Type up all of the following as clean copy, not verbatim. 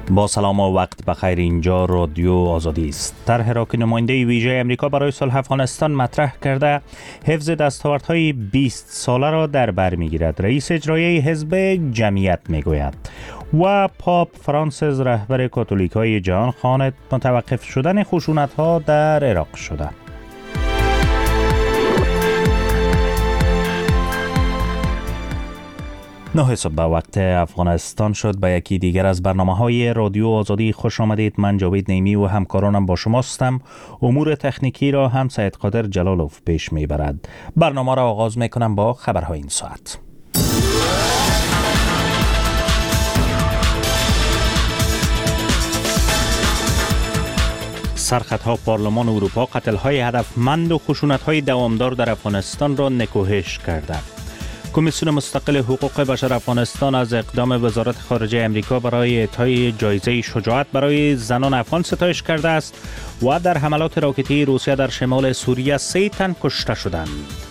با سلام و وقت بخیر، اینجا رادیو آزادی است. طرح را که نماینده ویژه امریکا برای صلح افغانستان مطرح کرده حفظ دستاوردهای 20 ساله را در بر میگیرد. رئیس اجرایی حزب جمعیت میگوید و پاپ فرانسیس رهبر کاتولیکای جهان خواهد متوقف شدن خشونت‌ها در عراق شده. 9 صبح وقت افغانستان شد. به یکی دیگر از برنامه‌های رادیو آزادی خوش آمدید. من جاوید نیمی و همکارانم با شماستم. امور تکنیکی را هم سید قادر جلالوف پیش میبرد. برنامه را آغاز میکنم با خبرهای این ساعت. سرخطها پارلمان اروپا قتل‌های هدفمند و خشونت‌های دوامدار در افغانستان را نکوهش کرده. کمیسیون مستقل حقوق بشر افغانستان از اقدام وزارت خارجه امریکا برای اعطای جایزه شجاعت برای زنان افغان ستایش کرده است و در حملات راکتی روسیه در شمال سوریه 3 تن کشته شدند.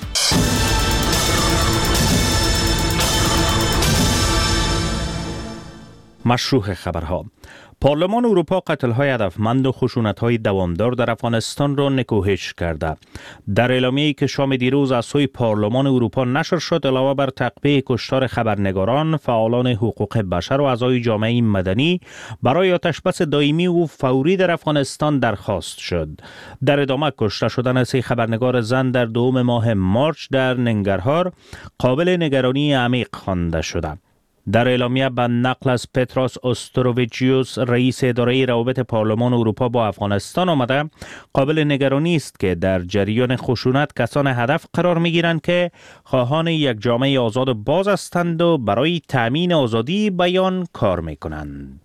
مشروع خبرها: پارلمان اروپا قتل‌های هدفمند و خشونت‌های دوامدار در افغانستان را نکوهش کرده. در اعلامیه‌ای که شام دیروز از سوی پارلمان اروپا نشر شد، علاوه بر تعقیب کشتار خبرنگاران، فعالان حقوق بشر و اعضای جامعه مدنی برای آتشبس دائمی و فوری در افغانستان درخواست شد. در ادامه کشته شدن 3 خبرنگار زن در 2 ماه مارچ در ننگرهار قابل نگرانی عمیق خوانده شده. در اعلامیه به نقل از پتروس استروویچیوس، رئیس اداره روابط پارلمان اروپا با افغانستان آمده، قابل نگرانی است که در جریان خشونت کسان هدف قرار می‌گیرند که خواهان یک جامعه آزاد و باز هستند و برای تأمین آزادی بیان کار می‌کنند.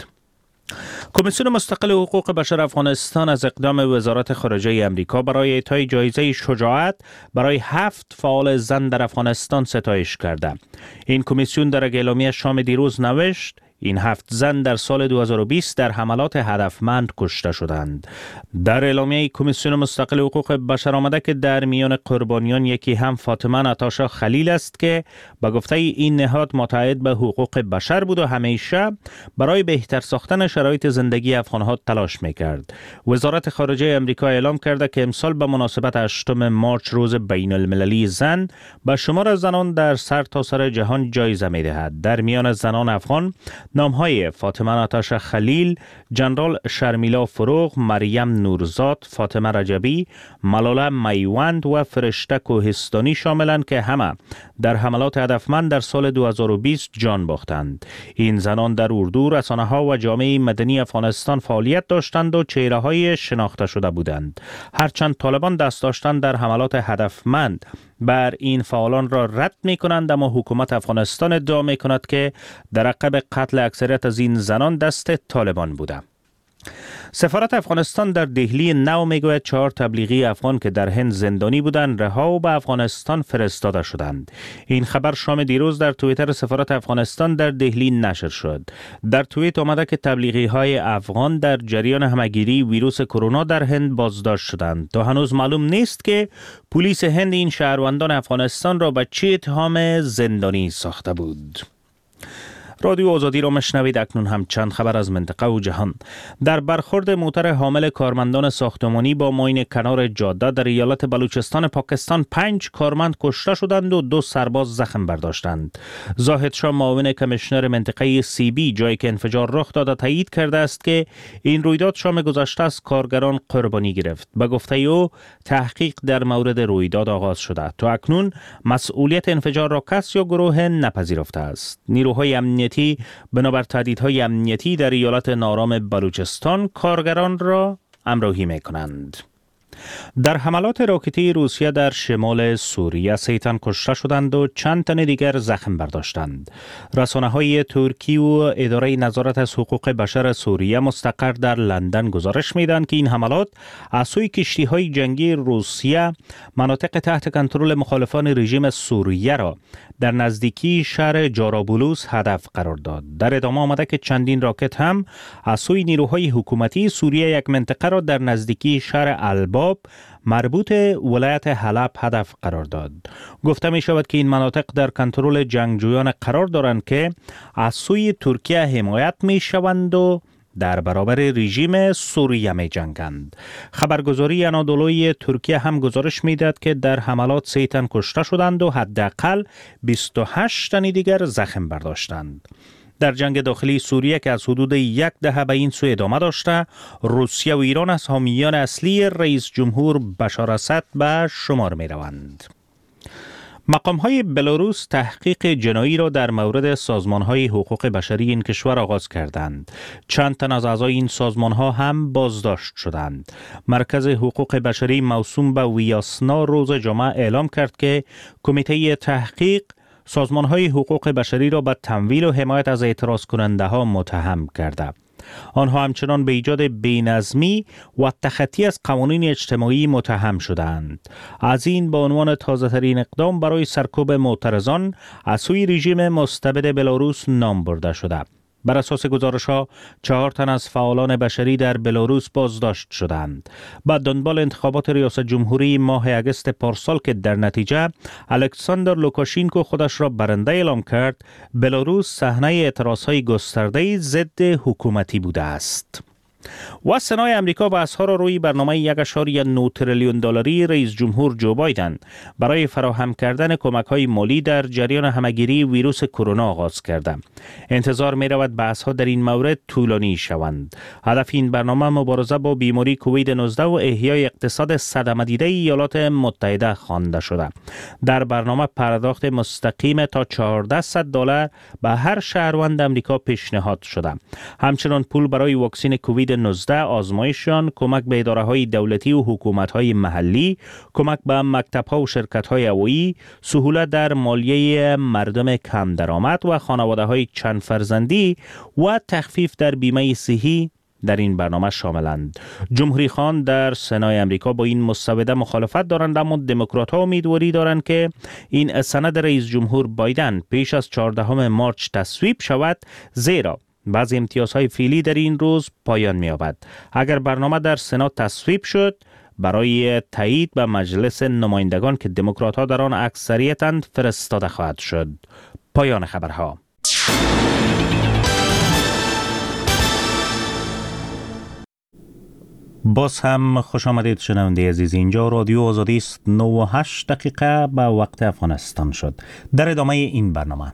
کمیسیون مستقل حقوق بشر افغانستان از اقدام وزارت خارجه امریکا برای اعطای جایزه شجاعت برای 7 فعال زن در افغانستان ستایش کرده. این کمیسیون در اعلامیه شام دیروز نوشت این 7 زن در سال 2020 در حملات هدفمند کشته شدند. در اعلامیه کمیسیون مستقل حقوق بشر آمده که در میان قربانیان یکی هم فاطمه ناتاشا خلیل است که به گفته این نهاد متعهد به حقوق بشر بود و همیشه برای بهتر ساختن شرایط زندگی افغان‌ها تلاش می‌کرد. وزارت خارجه امریکا اعلام کرده که امسال به مناسبت 8 مارچ روز بین المللی زن به شمار زنان در سرتاسر جهان جایزه می‌دهد. در میان زنان افغان نام‌های فاطمه ناتاشا خلیل، جنرال شرمیلا فروغ، مریم نورزاد، فاطمه رجبی، ملاله میوند و فرشته کوهستانی شاملند که همه در حملات هدفمند در سال 2020 جان باختند. این زنان در اردو، رسانه‌ها و جامعه مدنی افغانستان فعالیت داشتند و چهره‌های شناخته شده بودند. هرچند طالبان دست داشتن در حملات هدفمند بر این فعالان را رد می کنند، اما حکومت افغانستان ادعا می کند که در عقب قتل اکثریت از این زنان دست طالبان بوده. سفارت افغانستان در دهلی نو میگوید 4 تبلیغی افغان که در هند زندانی بودند رها و به افغانستان فرستاده شدند. این خبر شام دیروز در توییتر سفارت افغانستان در دهلی نشر شد. در توییت آمده که تبلیغی های افغان در جریان همگیری ویروس کرونا در هند بازداشت شدند. تا هنوز معلوم نیست که پلیس هند این شهروندان افغانستان را به چه اتهام زندانی ساخته بود. رادیو آزادی را مشنوید. اکنون هم چند خبر از منطقه و جهان. در برخورد موتر حامل کارمندان ساختمانی با ماین کنار جاده در ایالت بلوچستان پاکستان 5 کارمند کشته شدند و 2 سرباز زخم برداشتند. زاهد شاه، معاون کمیشنر منطقه CB جایی که انفجار رخ داده، تایید کرده است که این رویداد شام گذشته از کارگران قربانی گرفت. به گفته او تحقیق در مورد رویداد آغاز شده. تا اکنون مسئولیت انفجار را کس یا گروه نپذیرفته است. نیروهای امنیتی بنابر تهدیدهای امنیتی در ایالت نارام بلوچستان کارگران را همراهی می‌کنند. در حملات راکتی روسیه در شمال سوریه 3 تن کشته شدند و چند تن دیگر زخم برداشتند. رسانه‌های ترکی و اداره نظارت از حقوق بشر سوریه مستقر در لندن گزارش می‌دهند که این حملات از سوی کشتی‌های جنگی روسیه مناطق تحت کنترل مخالفان رژیم سوریه را در نزدیکی شهر جارابولوس هدف قرار داد. در ادامه آمده که چندین راکت هم از سوی نیروهای حکومتی سوریه یک منطقه را در نزدیکی شهر الباب مربوط ولایت حلب هدف قرار داد. گفته می شود که این مناطق در کنترل جنگجویان قرار دارند که از سوی ترکیه حمایت می شوند و در برابر رژیم سوریه می جنگند. خبرگزاری انادولوی ترکیه هم گزارش می داد که در حملات 3 تن کشته شدند و حداقل 28 تن دیگر زخم برداشتند. در جنگ داخلی سوریه که از حدود 10 دهه به این سو ادامه داشته، روسیه و ایران از حامیان اصلی رئیس جمهور بشار اسد به شمار می روند. مقام‌های بلاروس تحقیق جنایی را در مورد سازمان‌های حقوق بشری این کشور آغاز کردند. چند تن از اعضای این سازمان‌ها هم بازداشت شدند. مرکز حقوق بشری موسوم به ویاسنا روز جمعه اعلام کرد که کمیته تحقیق سازمان‌های حقوق بشری را به تمویل و حمایت از اعتراض کننده‌ها متهم کرده. آنها همچنان به ایجاد بی‌نظمی و تخطی از قوانین اجتماعی متهم شدند. از این به عنوان تازه‌ترین اقدام برای سرکوب معترضان از سوی رژیم مستبد بلاروس نام برده شده. بر اساس گزارش‌ها 4 تن از فعالان بشری در بلاروس بازداشت شدند. بعد دنبال انتخابات ریاست جمهوری ماه اگست پارسال که در نتیجه الکساندر لوکاشینکو خودش را برنده اعلام کرد، بلاروس صحنه اعتراض‌های گسترده ضد حکومتی بوده است. و سنای امریکا بحث‌ها را روی برنامه 1.9 تریلیون دلاری رئیس جمهور جو بایدن برای فراهم کردن کمک‌های مالی در جریان همه‌گیری ویروس کرونا آغاز کرده. انتظار می‌رود بحث‌ها در این مورد طولانی شوند. هدف این برنامه مبارزه با بیماری کووید 19 و احیای اقتصاد صدمه دیده ایالات متحده خوانده شده. در برنامه پرداخت مستقیم تا $1400 به هر شهروند امریکا پیشنهاد شده. همچنین پول برای واکسن کووید 19 آزمایشان، کمک به اداره‌های دولتی و حکومت‌های محلی، کمک به مکتب‌ها و شرکت‌های هوایی، سهولت در مالیه مردم کم درآمد و خانواده‌های چند فرزندی و تخفیف در بیمه صحی در این برنامه شاملند. جمهوری خان در سنای امریکا با این مسوده مخالفت دارند، اما دموکرات‌ها امیدواری دارند که این سند رئیس جمهور بایدن پیش از 14 مارچ تصویب شود، زیرا بعضی امتیازهای فعلی در این روز پایان می‌یابد. اگر برنامه در سنا تصویب شد، برای تایید به مجلس نمایندگان که دموکرات‌ها در آن اکثریتند فرستاده خواهد شد. پایان خبرها. باز هم خوش آمدید شنونده عزیز. اینجا رادیو آزادی است. 9:08 به وقت افغانستان شد. در ادامه این برنامه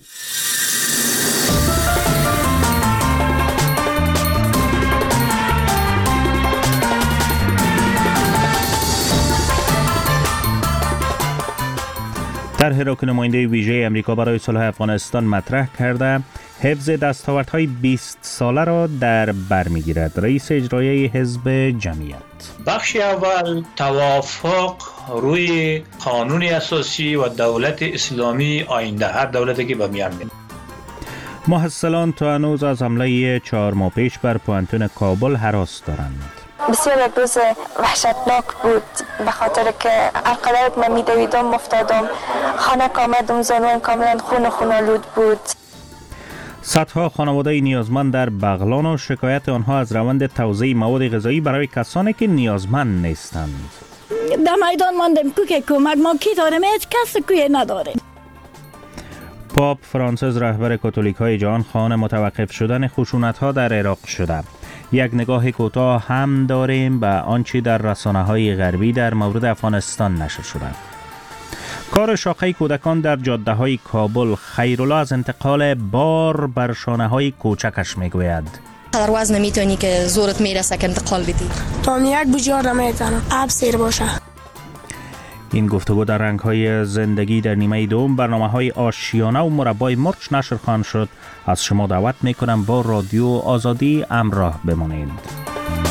طرح را که نماینده ویژه امریکا برای صلح افغانستان مطرح کرده، حفظ دستاوردهای 20 ساله را در بر می‌گیرد. رئیس اجرایی حزب جمعیت: بخش اول توافق روی قانون اساسی و دولت اسلامی آینده، هر دولتی که به میان میاد. محصلان تا هنوز از حمله 4 ماه پیش بر پوانتون کابل هراس دارند. بسیار یک روز وحشتناک بود، به خاطر که هرقدر من میدویدم افتادم، خانه آمدم، زانویم کاملا خون آلود بود. صدها خانواده نیازمند در بغلان و شکایت آنها از روند توزیع مواد غذایی برای کسانی که نیازمند نیستند. در میدان ماندیم که کمک ما کی داریم؟ هیچ کس کوی نداره. پاپ فرانسیس رهبر کاتولیک های جهان خواهان متوقف شدن خشونت ها در عراق شده. یک نگاه کوتاه هم داریم به آنچه در رسانه‌های غربی در مورد افغانستان نشر شده. کار شاخه کودکان در جاده‌های کابل. خیرالله از انتقال بار بر شانه‌های کوچکش میگوید. قدر وزن میتونی که زورت میرسه که انتقال بدی. تا یک بجار نمیتونم آب سیر باشه. این گفتگو در رنگ‌های زندگی در نیمه دوم برنامه‌های آشیانه و مربای مرچ نشر خواهند شد. از شما دعوت میکنم با رادیو آزادی همراه بمانید.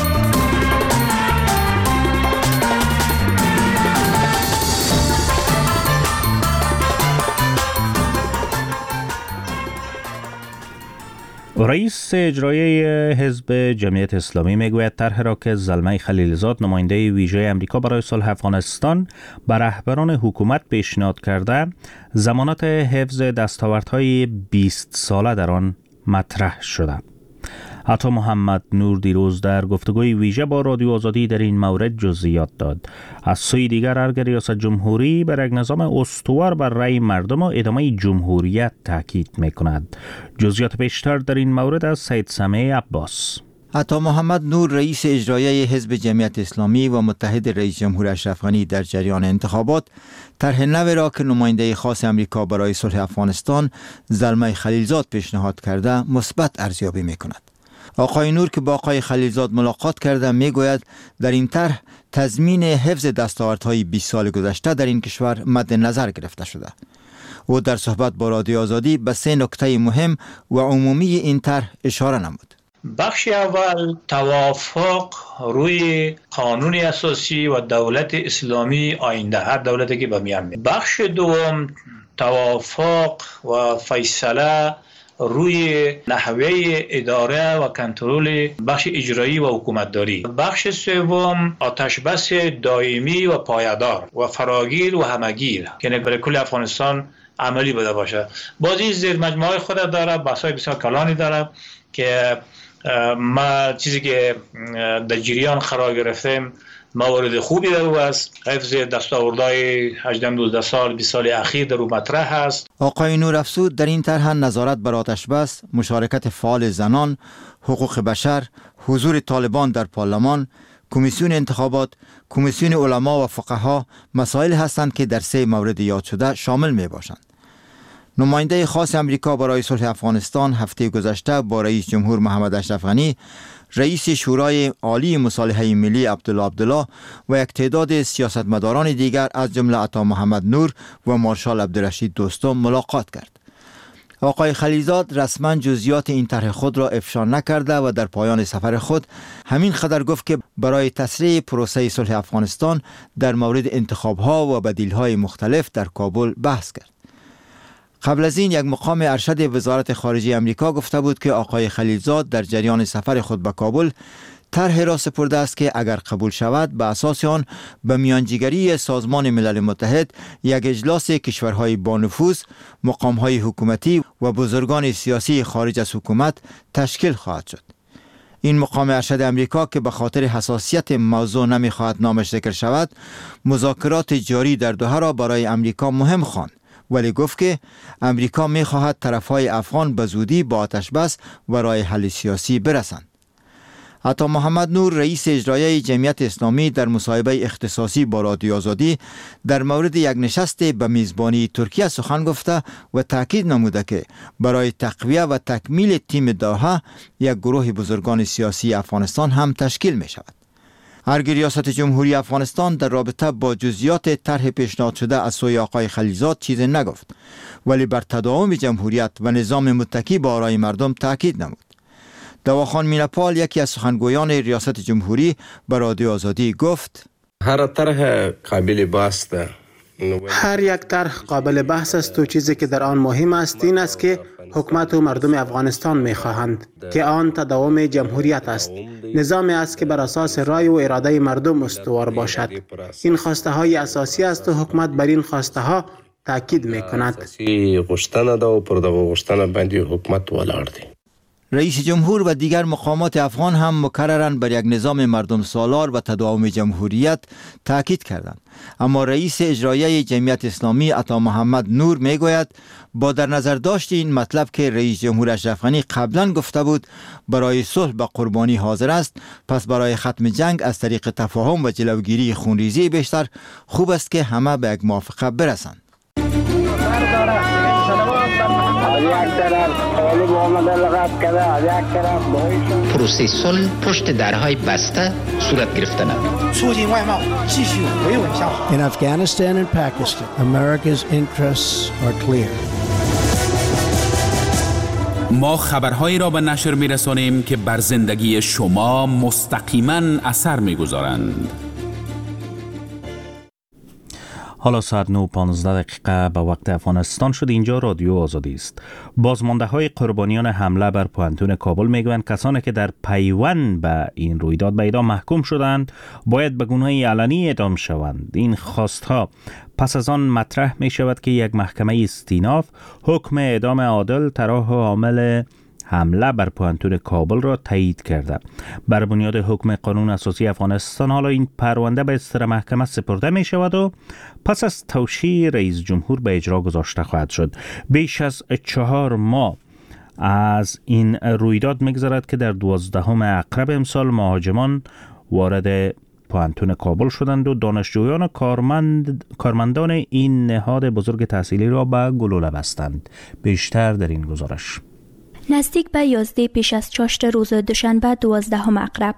رئیس اجرایی حزب جمعیت اسلامی میگوید طرح را که زلمه خلیلزاد نماینده ویژه امریکا برای صلح افغانستان به رهبران حکومت پیشنهاد کرده، ضمانت حفظ دستاوردهای 20 ساله در آن مطرح شده. عطا محمد نور دیروز در گفتگوی ویژه با رادیو آزادی در این مورد جزئیات داد. از سوی دیگر ارگ ریاست جمهوری بر یک نظام استوار بر رأی مردم و ادامه جمهوریت تاکید می‌کند. جزئیات بیشتر در این مورد از سید سمیع عباس. عطا محمد نور رئیس اجرایی حزب جمعیت اسلامی و متحد رئیس جمهور اشرف غنی در جریان انتخابات طرح نو را که نماینده خاص امریکا برای صلح افغانستان زلمه خلیلزاد پیشنهاد کرده مثبت ارزیابی می‌کند. آقای نور که با آقای خلیلزاد ملاقات کرده میگوید در این طرح تضمین حفظ دستاوردهای 20 سال گذشته در این کشور مد نظر گرفته شده. او در صحبت با رادیو آزادی به 3 نکته مهم و عمومی این طرح اشاره نمود. بخش اول توافق روی قانون اساسی و دولت اسلامی آینده، هر دولتی که به میان میاد. بخش دوم توافق و فیصله روی نحوه اداره و کنترل بخش اجرایی و حکومتداری. بخش سوم آتشبس دائمی و پایدار و فراگیر و همگیر که برای کل افغانستان عملی بوده باشه. بازی زیر مجموعه خود داره، بحث‌های بسیار کلانی داره که ما چیزی که در جریان قرار گرفتیم موارد خوبی در او است. حفظ دستاوردهای 18 سال 20 سال اخیر در او مطرح است. آقای نور افزود در این طرح نظارت بر آتشبس، مشارکت فعال زنان، حقوق بشر، حضور طالبان در پارلمان، کمیسیون انتخابات، کمیسیون علما و فقها مسائل هستند که در 3 مورد یاد شده شامل می باشند. نماینده خاص امریکا برای صلح افغانستان هفته گذشته با رئیس جمهور محمد اشرف غنی، رئیس شورای عالی مصالحه ملی عبدالله و یک تعداد سیاستمداران دیگر از جمله عطا محمد نور و مارشال عبدالرشید دوستم ملاقات کرد. آقای خلیلزاد رسما جزئیات این طرح خود را افشا نکرده و در پایان سفر خود همین قدر گفت که برای تسریع پروسه صلح افغانستان در مورد انتخاب‌ها و بدیل‌های مختلف در کابل بحث کرد. قبل از این یک مقام ارشد وزارت خارجه امریکا گفته بود که آقای خلیلزاد در جریان سفر خود به کابل طرح را سپرده است که اگر قبول شود به اساس آن به میانجیگری سازمان ملل متحد یک اجلاس کشورهای با نفوذ، مقامهای حکومتی و بزرگان سیاسی خارج از حکومت تشکیل خواهد شد. این مقام ارشد امریکا که به خاطر حساسیت موضوع نمیخواهد نامش ذکر شود، مذاکرات جاری در دوحه را برای امریکا مهم خواند، ولی گفت که امریکا می‌خواهد طرف‌های افغان به زودی با آتش‌بس و راه حل سیاسی برسند. عطا محمد نور رئیس اجرایی جمعیت اسلامی در مصاحبه اختصاصی با رادیو آزادی در مورد یک نشست به میزبانی ترکیه سخن گفته و تاکید نموده که برای تقویه و تکمیل تیم دوحه یک گروه بزرگان سیاسی افغانستان هم تشکیل می شود. ارگ ریاست جمهوری افغانستان در رابطه با جزئیات طرح پیشنهاد شده از سوی آقای خلیلزاد چیزی نگفت، ولی بر تداوم جمهوریت و نظام متکی به آرای مردم تاکید نمود. دواخان مینپال یکی از سخنگویان ریاست جمهوری به رادیو آزادی گفت: هر طرح قابل بحث ده. هر یک طرح قابل بحث است و چیزی که در آن مهم است این است که حکومت و مردم افغانستان می‌خواهند که آن تداوم جمهوریت است، نظامی است که بر اساس رای و اراده مردم استوار باشد. این خواسته های اساسی است و حکومت بر این خواسته ها تاکید می‌کند. غوښتنه ده او پر دغه غوښتنه باندې حکومت ولاړ دی. رئیس جمهور و دیگر مقامات افغان هم مکرراً بر یک نظام مردم سالار و تداوم جمهوریت تاکید کردند، اما رئیس اجرایی جمعیت اسلامی عطا محمد نور میگوید با در نظر داشت این مطلب که رئیس جمهور اشرف غنی قبلا گفته بود برای صلح به قربانی حاضر است، پس برای ختم جنگ از طریق تفاهم و جلوگیری خونریزی بیشتر خوب است که همه به یک موافقه برسند. پروسه صلح پشت درهای بسته صورت گرفتن. In Afghanistan and Pakistan, America's interests are clear. ما خبرهایی را به نشر می‌رسانیم که بر زندگی شما مستقیما اثر می‌گذارند. حالا ساعت 9:15 به وقت افغانستان شد. اینجا رادیو آزادی است. بازمانده های قربانیان حمله بر پوهنتون کابل میگویند کسانی که در پیوند به این رویداد به اعدام محکوم شدند باید به گناه علنی اعدام شوند. این خواستها پس از آن مطرح می شود که یک محکمه استیناف حکم اعدام عادل طرح عامل حمله بر پوهنتون کابل را تایید کرده. بر بنیاد حکم قانون اساسی افغانستان حالا این پرونده به استر محکمه سپرده می شود و پس از توشیح رئیس جمهور به اجرا گذاشته خواهد شد. بیش از 4 ماه از این رویداد می‌گذرد که در 12 اکتبر امسال مهاجمان وارد پوهنتون کابل شدند و دانشجویان و کارمندان این نهاد بزرگ تحصیلی را به گلوله بستند. بیشتر در این گزارش. نزدیک به 11 پیش از چاشت روز دوشنبه 12 اکتبر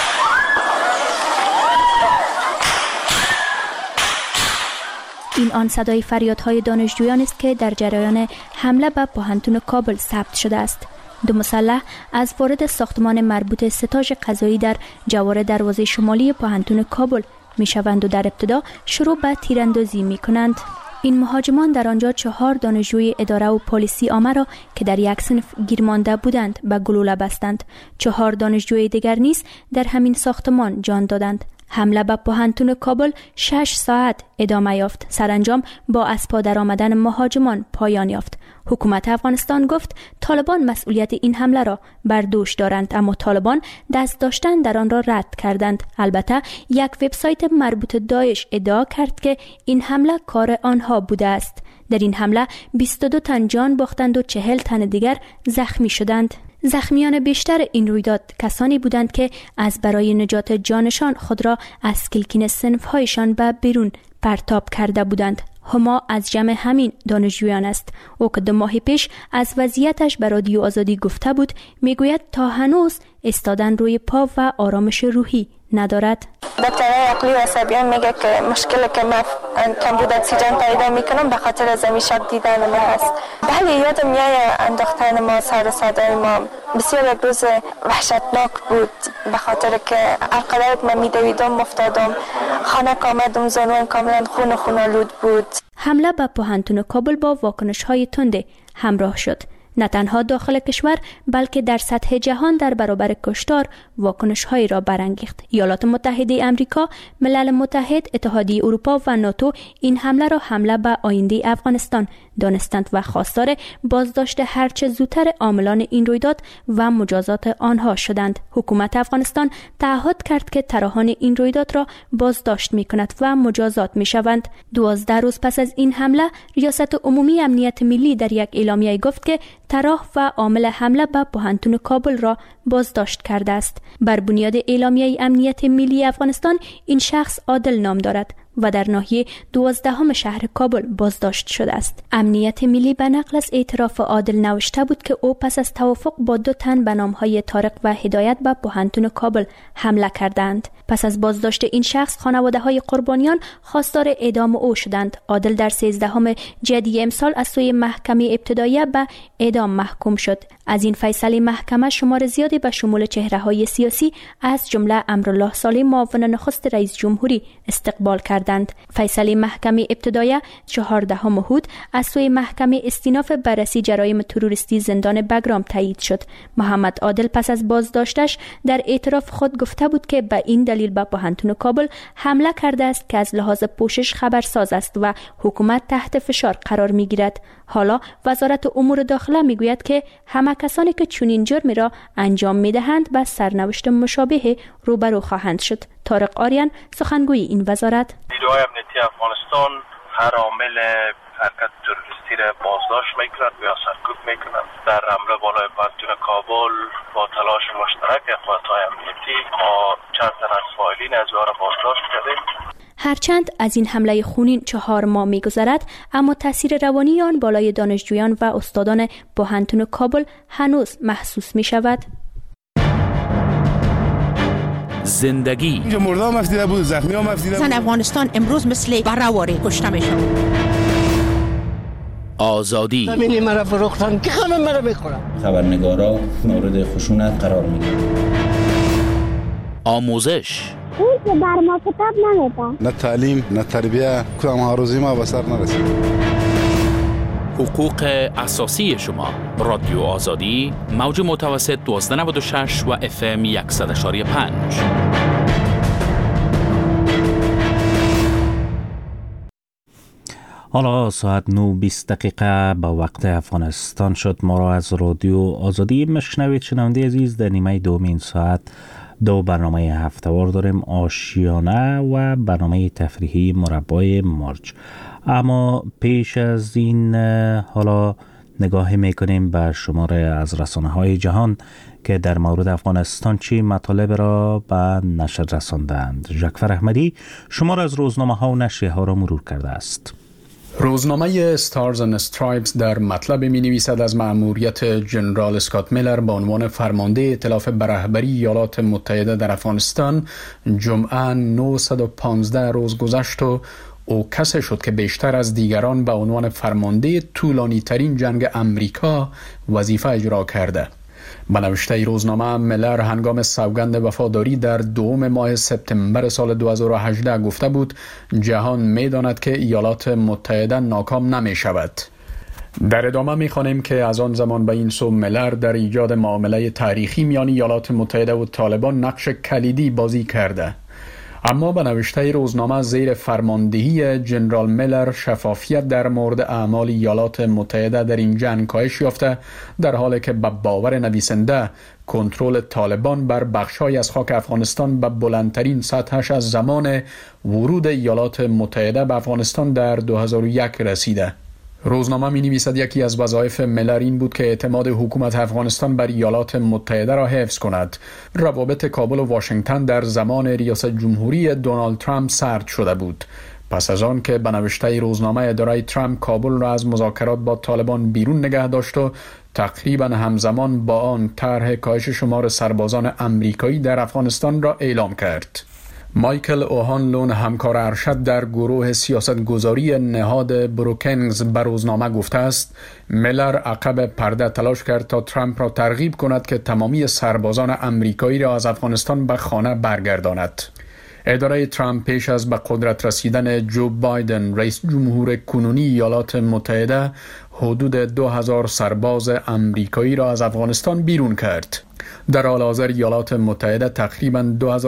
این آن صدای فریادهای دانشجویان است که در جریان حمله به پوهنتون کابل ثبت شده است. 2 مسلح از وارد ساختمان مربوط ستاژ قضایی در جوار دروازه شمالی پوهنتون کابل می شوند و در ابتدا شروع به تیراندازی می کنند. این مهاجمان در آنجا 4 دانشجوی اداره و پلیسی عامه را که در یک صنف گیر مانده بودند به گلوله بستند. 4 دانشجوی دیگر نیز در همین ساختمان جان دادند. حمله به پوهنتون کابل 6 ساعت ادامه یافت. سرانجام با از پا در آمدن مهاجمان پایان یافت. حکومت افغانستان گفت طالبان مسئولیت این حمله را بر دوش دارند، اما طالبان دست داشتن در آن را رد کردند. البته یک وبسایت مربوط داعش ادعا کرد که این حمله کار آنها بوده است. در این حمله 22 تن جان باختند و 40 تن دیگر زخمی شدند. زخمیان بیشتر این رویداد کسانی بودند که از برای نجات جانشان خود را از کلکین صنف‌هایشان به بیرون پرتاب کرده بودند. هما از جمع همین دانشجویان است. او که 2 ماه پیش از وضعیتش به رادیو آزادی گفته بود، میگوید تا هنوز ایستادن روی پا و آرامش روحی ندارد. دکترای عقلی و عصبیان میگه که مشکلی که من کمبود اکسیژن پیدا میکنم به خاطر از این شب دیدن ما هست. بله یادم میاد انداختن ما سر صدای ما بسیار یک روز وحشتناک بود، به خاطر که هرقدر من میدویدم افتادم، خانه آمدم زانویم کاملا خون آلود بود. حمله به پوهنتون کابل با واکنش های تند همراه شد. نه تنها داخل کشور بلکه در سطح جهان در برابر کشتار واکنش‌هایی را برانگیخت. ایالات متحده آمریکا، ملل متحد، اتحادیه اروپا و ناتو این حمله را حمله به آینده افغانستان دانستند و خواستار بازداشت هرچه زودتر عاملان این رویداد و مجازات آنها شدند. حکومت افغانستان تعهد کرد که طراحان این رویداد را بازداشت می‌کند و مجازات می‌شوند. 12 روز پس از این حمله، ریاست عمومی امنیت ملی در یک اعلامیه گفت که طراح و عامل حمله به پوهنتون کابل را بازداشت کرده است. بر بنیاد اعلامیه امنیت ملی افغانستان این شخص عادل نام دارد و در ناحیه 12 شهر کابل بازداشت شده است. امنیت ملی به نقل از اعتراف عادل نوشته بود که او پس از توافق با 2 تن به نامهای طارق و هدایت به پوهنتون کابل حمله کردند. پس از بازداشت این شخص خانواده‌های قربانیان خواستار اعدام او شدند. عادل در 13 جدی امسال از سوی محکمه ابتدایی به اعدام محکوم شد. از این فیصله محکمه شمار زیادی به شمول چهره‌های سیاسی از جمله امرالله صالح معاون نخست رئیس جمهوری استقبال کردند. فیصله محکمه ابتدایی 14 مهود از سوی محکمه استیناف بررسی جرایم تروریستی زندان بگرام تایید شد. محمد عادل پس از بازداشتش در اعتراف خود گفته بود که به این دلیل به پوهنتون کابل حمله کرده است که از لحاظ پوشش خبرساز است و حکومت تحت فشار قرار می‌گیرد. حالا وزارت امور داخله میگوید که همه کسانی که چنین جرمی را انجام میدهند با سرنوشت مشابه روبرو خواهند شد. طارق آریان سخنگوی این وزارت: نیروهای امنیتی افغانستان هر عامل حرکت تروریستی را بازداشت میکند و یا سرکوب میکند. در حمله بالای پوهنتون کابل با تلاش مشترک قوات‌های امنیتی ما چند تن از فاعلین از را بازداشت کردیم. هرچند از این حمله خونین 4 ماه می‌گذرد، اما تاثیر روانی آن بالای دانشجویان و استادان پوهنتون کابل هنوز محسوس می‌شود. زندگی اینجا مردم افتیده بود، زخمی هم افتیده بود. زن افغانستان امروز مثل برهواره کشته میشن. آزادی همینی مرا فروختن که همه مرا میخورن. خبرنگارا مورد خشونت قرار میگیرن. آموزش اون که بر ما کتاب نمیده. نه تعلیم نه تربیه، کدام هاروزی ما به سر نرسید. حقوق اساسی شما. رادیو آزادی، موج متوسط 1296 و FM 100.5. حالا ساعت 9:20 به وقت افغانستان شد. ما را از رادیو آزادی مشنوید. شنونده عزیز، در نیمه دومین ساعت دو برنامه هفته‌وار داریم، آشیانه و برنامه تفریحی مربای مارج. اما پیش از این حالا نگاهی میکنیم به شماره از رسانه‌های جهان که در مورد افغانستان چی مطالب را به نشر رساندند. جعفر احمدی شماره از روزنامه‌ها و نشریه‌ها را مرور کرده است. روزنامه ستارز اند استرایپس در مطلب می نویسد از مأموریت جنرال اسکات میلر به عنوان فرمانده ائتلاف به رهبری ایالات متحده در افغانستان جمعه 915 روز گذشت و او کسی شد که بیشتر از دیگران به عنوان فرمانده طولانی ترین جنگ امریکا وظیفه اجرا کرده. به نوشته روزنامه، میلر هنگام سوگند وفاداری در دوم ماه سپتامبر سال 2018 گفته بود جهان می‌داند که ایالات متحده ناکام نمی شود. در ادامه می‌خوانیم که از آن زمان به این سو میلر در ایجاد معامله تاریخی میان ایالات متحده و طالبان نقش کلیدی بازی کرده. اما به نوشته روزنامه، زیر فرماندهی جنرال میلر شفافیت در مورد اعمال ایالات متحده در این جنگ کاهش یافته، در حالی که به باور نویسنده کنترل طالبان بر بخش‌های از خاک افغانستان به بلندترین سطحش از زمان ورود ایالات متحده به افغانستان در 2001 رسیده. روزنامه می نویسد یکی از وظایف میلر این بود که اعتماد حکومت افغانستان بر ایالات متحده را حفظ کند. روابط کابل و واشنگتن در زمان ریاست جمهوری دونالد ترامپ سرد شده بود. پس از آن که به نوشته روزنامه اداره ترامپ کابل را از مذاکرات با طالبان بیرون نگه داشت و تقریبا همزمان با آن طرح کاهش شمار سربازان امریکایی در افغانستان را اعلام کرد. مایکل اوهانلون، همکار ارشد در گروه سیاستگذاری نهاد بروکنگز، به روزنامه گفته است میلر عقب پرده تلاش کرد تا ترامپ را ترغیب کند که تمامی سربازان امریکایی را از افغانستان به خانه برگرداند. اداره ترامپ پیش از به قدرت رسیدن جو بایدن رئیس جمهور کنونی ایالات متحده حدود 2000 سرباز امریکایی را از افغانستان بیرون کرد. در حال حاضر ایالات متحده تقریباً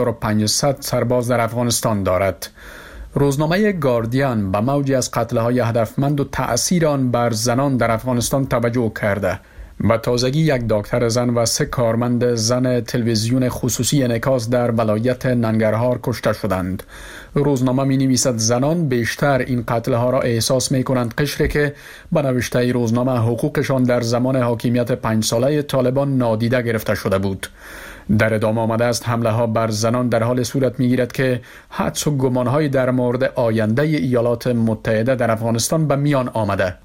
2500 سرباز در افغانستان دارد. روزنامه گاردین به موجی از قتل‌های هدفمند و تأثیر آن بر زنان در افغانستان توجه کرده. به تازگی یک دکتر زن و 3 کارمند زن تلویزیون خصوصی انعکاس در ولایت ننگرهار کشته شدند. روزنامه می نویسد زنان بیشتر این قتل‌ها را احساس می کنند قشری که به نوشته روزنامه حقوقشان در زمان حاکمیت 5 ساله طالبان نادیده گرفته شده بود. در ادامه آمده است حمله ها بر زنان در حال صورت می گیرد که حدس و گمان‌های در مورد آینده ایالات متحده در افغانستان به میان آمده.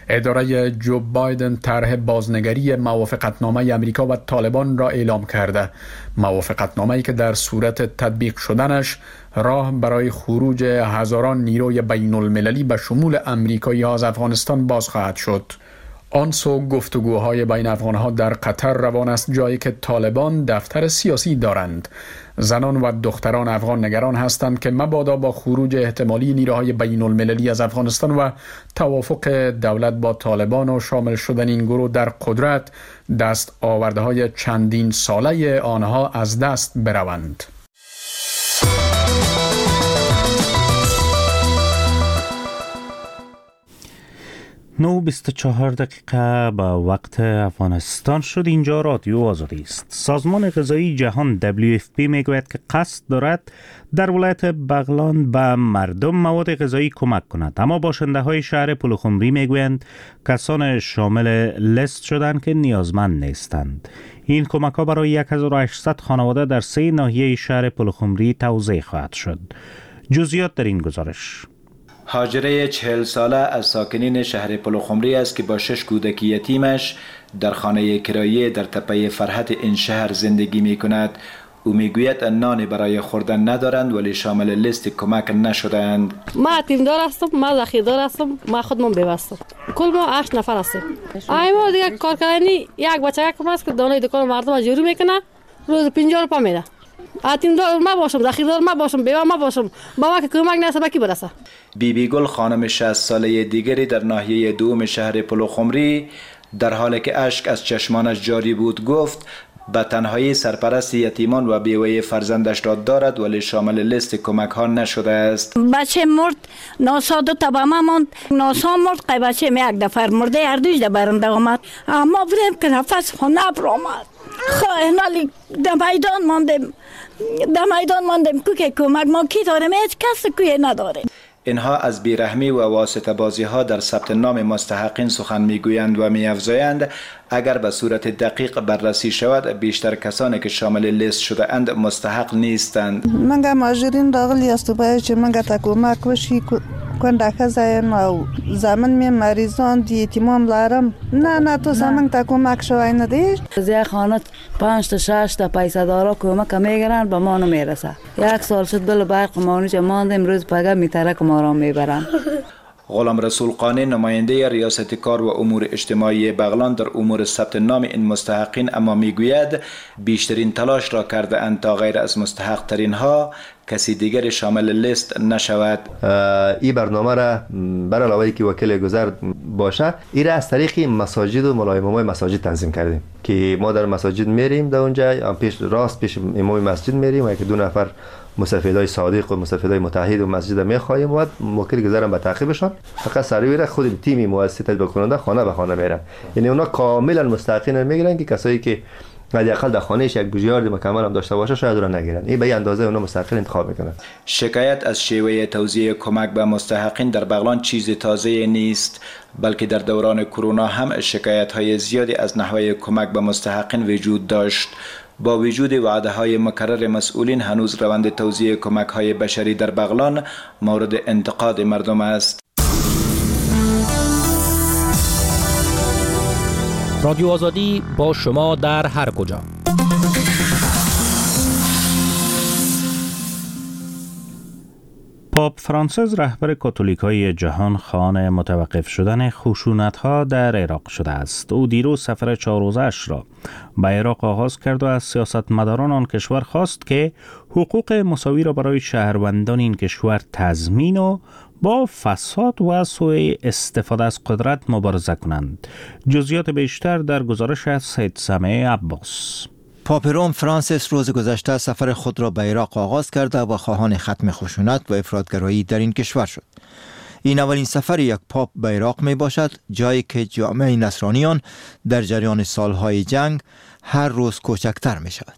اداره جو بایدن طرح بازنگری موافقتنامه امریکا و طالبان را اعلام کرده. موافقتنامه‌ای که در صورت تطبیق شدنش راه برای خروج هزاران نیروی بین المللی به شمول امریکایی ها از افغانستان باز خواهد شد. آن سو گفتگوهای بین افغانها در قطر روان است، جایی که طالبان دفتر سیاسی دارند. زنان و دختران افغان نگران هستند که مبادا با خروج احتمالی نیروهای بین المللی از افغانستان و توافق دولت با طالبان و شامل شدن این گروه در قدرت، دست آورده های چندین ساله آنها از دست بروند. 9:24 به وقت افغانستان شد. اینجا رادیو آزادی است. سازمان غذایی جهان WFP میگوید که قصد دارد در ولایت بغلان به مردم مواد غذایی کمک کند، اما باشنده های شهر پلخمری میگویند کسان شامل لیست شدند که نیازمند نیستند. این کمک ها برای 1800 خانواده در 3 ناحیه شهر پلخمری توزیع خواهد شد. جزئیات در این گزارش. هاجره 40 ساله از ساکنین شهر پلخمری است که با 6 کودک یتیمش در خانه کرایه در تپه فرحت این شهر زندگی می کند. او میگوید نان برای خوردن ندارند ولی شامل لیست کمک نشدند. ما یتیمدار هستم، ما ذخیردار هستم، ما خودمون بیوستم. کل ما 8 نفر هستیم. ما دیگه کار کردنی یک بچه کم است که دانه دکان مردم جوری میکنه، روز 50 روپیه میده. یتیمدار ما باشم، ذخیردار ما باشم، بیوه ما باشم، با ما که کمک نرسه کی برسه. بیبی گل خانم 60 ساله دیگری در ناحیه دوم شهر پلخمری در حالی که اشک از چشمانش جاری بود گفت به تنهایی سرپرست یتیمان و بیوه فرزندش را دارد ولی شامل لیست کمک ها نشده است. بچه مرد ناسا دو تا به من ماند، ناسا مرد قی بچه یک دفر مرده هر دوش در برنده آمد. اما بریم که نفس خونه برآمد. خواهنالی در میدان ماندیم که کمک ما کی داریم، هیچ کس کوی نداریم. اینها از بیرحمی و واسطه بازی ها در ثبت نام مستحقین سخن میگویند و میافزایند اگر به صورت دقیق بررسی شود بیشتر کسانی که شامل لیست شده اند مستحق نیستند. منگه ماجرین راغلی است باید چه منگه تا کمک وشی کنده زایم و زمان می مریضان دیتیمام لارم نه تو زمان تا کمک شوی ندیش. زی خانه 5 تا 6 تا پیسه دارا کمک میگیرن به ما نمیرسه. 1 سال شد بل برق مانوچه ماندیم روز پگه میترک ما را میبرن. غلام رسول قانی نماینده ریاست کار و امور اجتماعی بغلان در امور ثبت نام این مستحقین اما میگوید بیشترین تلاش را کرده اند تا غیر از مستحق ترین ها کسی دیگر شامل لیست نشود. این برنامه را بر علاوه که وکیل گذر باشه این را از طریق مساجد و مولای امامای مساجد تنظیم کردیم که ما در مساجد میریم در اونجا پیش امام مسجد میریم و یک 2 نفر مستفیدای صادق و مستفیدای متحد و مسجد میخوایم و وکیل گذرم به تعقیبشان فقط سروی را خود تیم مؤسسه تطبیق کننده خانه به خانه میرن. یعنی اونا کاملا مستحقین میگیرن که کسایی که حداقل در خانهش یک بوجیارد مکمل هم داشته باشه شاید اون نگیرن. این به این اندازه اونا مستحقین انتخاب میکنن. شکایت از شیوه توزیع کمک به مستحقین در بغلان چیز تازه نیست بلکه در دوران کرونا هم شکایت های زیادی از نحوه کمک به مستحقین وجود داشت. با وجود وعده های مکرر مسئولین هنوز روند توزیع کمک های بشری در بغلان مورد انتقاد مردم است. رادیو آزادی با شما در هر کجا. پاپ فرانسیس رهبر کاتولیکای جهان خواهان متوقف شدن خشونت‌ها در عراق شده است. او دیروز سفر 4 روزه‌اش را به عراق آغاز کرد و از سیاستمداران آن کشور خواست که حقوق مساوی را برای شهروندان این کشور تضمین و با فساد و سوء استفاده از قدرت مبارزه کنند. جزئیات بیشتر در گزارش از سید سامع عباس. پاپ روم فرانسیس روز گذشته سفر خود را به عراق آغاز کرده و خواهان ختم خشونت و افراطگرایی در این کشور شد. این اولین سفر یک پاپ به عراق می باشد، جایی که جامعه نصرانیان در جریان سالهای جنگ هر روز کوچکتر می شود.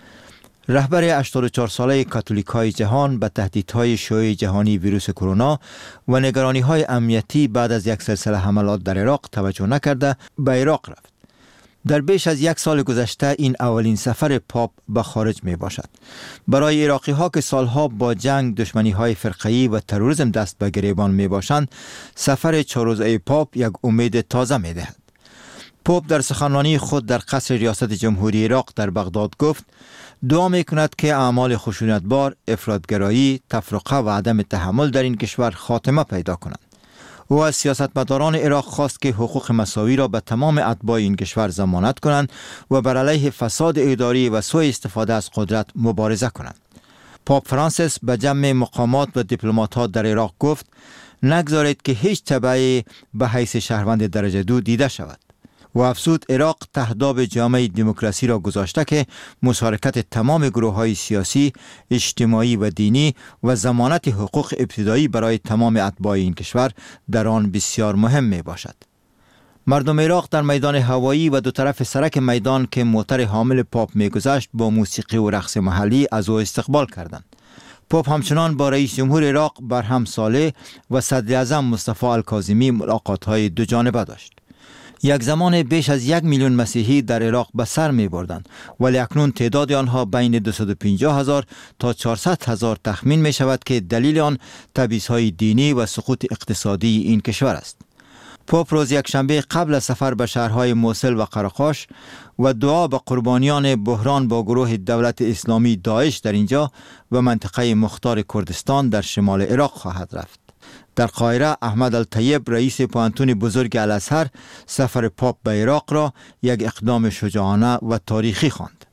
رهبر 84 ساله کاتولیکای جهان به تهدیدهای شیوع جهانی ویروس کرونا و نگرانی‌های امنیتی بعد از یک سلسله حملات در عراق توجه نکرده به عراق رفت. در بیش از 1 سال گذشته این اولین سفر پاپ به خارج می باشد. برای عراقی ها که سالها با جنگ، دشمنی های فرقه‌ای و تروریسم دست به گریبان می باشند، سفر 4 روزه پاپ یک امید تازه می دهد. پاپ در سخنرانی خود در قصر ریاست جمهوری عراق در بغداد گفت دعا می کند که اعمال خشونتبار، افراطگرایی، تفرقه و عدم تحمل در این کشور خاتمه پیدا کنند. او از سیاستمداران عراق خواست که حقوق مساوی را به تمام اتباع این کشور ضمانت کنند و بر علیه فساد اداری و سوء استفاده از قدرت مبارزه کنند. پاپ فرانسیس به جمع مقامات و دیپلمات‌ها در عراق گفت نگذارید که هیچ تبعی به حیث شهروند درجه 2 دیده شود. و افزود عراق تهداب جامعه دموکراسی را گذاشته که مشارکت تمام گروه‌های سیاسی، اجتماعی و دینی و ضمانت حقوق ابتدایی برای تمام اتباع این کشور در آن بسیار مهم می باشد. مردم عراق در میدان هوایی و 2 طرف سرک میدان که موتر حامل پاپ می‌گذشت با موسیقی و رقص محلی از او استقبال کردند. پاپ همچنان با رئیس جمهور عراق برهم صالح و صدر اعظم مصطفی الکاظمی ملاقات‌های 2 جانبه داشت. یک زمان بیش از 1 میلیون مسیحی در عراق به سر می بردند ولی اکنون تعداد آنها بین 250,000 تا 400,000 تخمین می شود که دلیل آن تبعیض‌های دینی و سقوط اقتصادی این کشور است. پاپ روز یکشنبه قبل از سفر به شهرهای موصل و قرقاش و دعا به قربانیان بحران با گروه دولت اسلامی داعش در اینجا و منطقه مختار کردستان در شمال عراق خواهد رفت. در قاهره احمد الطیب رئیس پوهنتون بزرگ الازهر سفر پاپ به عراق را یک اقدام شجاعانه و تاریخی خواند.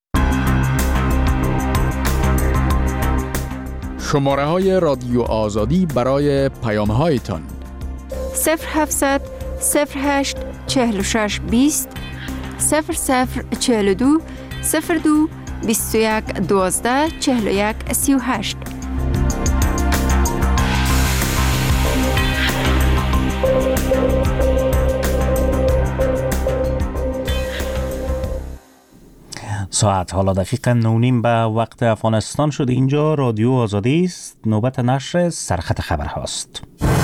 شماره های رادیو آزادی برای پیام هایتان 0700 08 46 20 0042 02 21 12 41 38. ساعت حالا دقیقا 9:30 به وقت افغانستان شده. اینجا رادیو آزادی است. نوبت نشر سرخط خبر هاست.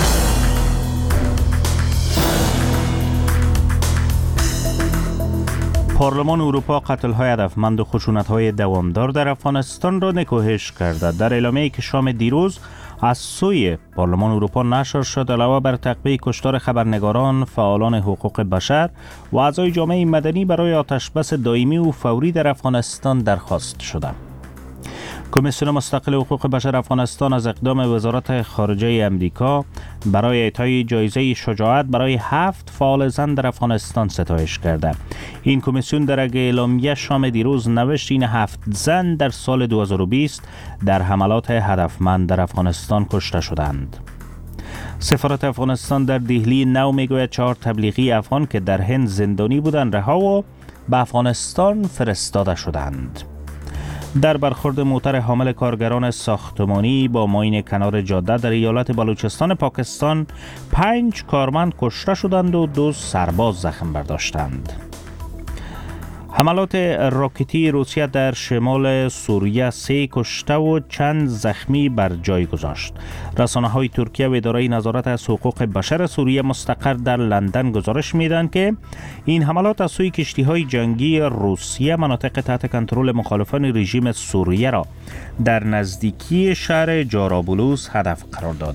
پارلمان اروپا قتل‌های هدفمند و خشونت‌های دوامدار در افغانستان را نکوهش کرده. در اعلامیه‌ای که شام دیروز از سوی پارلمان اروپا نشر شد، علاوه بر تعقیب کشتار خبرنگاران، فعالان حقوق بشر و اعضای جامعه مدنی برای آتشبس دائمی و فوری در افغانستان درخواست شده. کمیسیون مستقل حقوق بشر افغانستان از اقدام وزارت خارجه امریکا برای اعطای جایزه شجاعت برای 7 فعال زن در افغانستان ستایش کرده. این کمیسیون در یک اعلامیه شام دیروز نوشت این 7 زن در سال 2020 در حملات هدفمند در افغانستان کشته شدند. سفارت افغانستان در دهلی نو میگوید 4 تبلیغی افغان که در هند زندانی بودند رها و به افغانستان فرستاده شدند. در برخورد موتر حامل کارگران ساختمانی با ماین کنار جاده در ایالت بلوچستان پاکستان 5 کارمند کشته شدند و 2 سرباز زخم برداشتند. حملات راکتی روسیه در شمال سوریه 3 کشته و چند زخمی بر جای گذاشت. رسانه‌های ترکیه و اداره نظارت از حقوق بشر سوریه مستقر در لندن گزارش میدن که این حملات از سوی کشتی‌های جنگی روسیه مناطق تحت کنترل مخالفان رژیم سوریه را در نزدیکی شهر جارابلوس هدف قرار داد.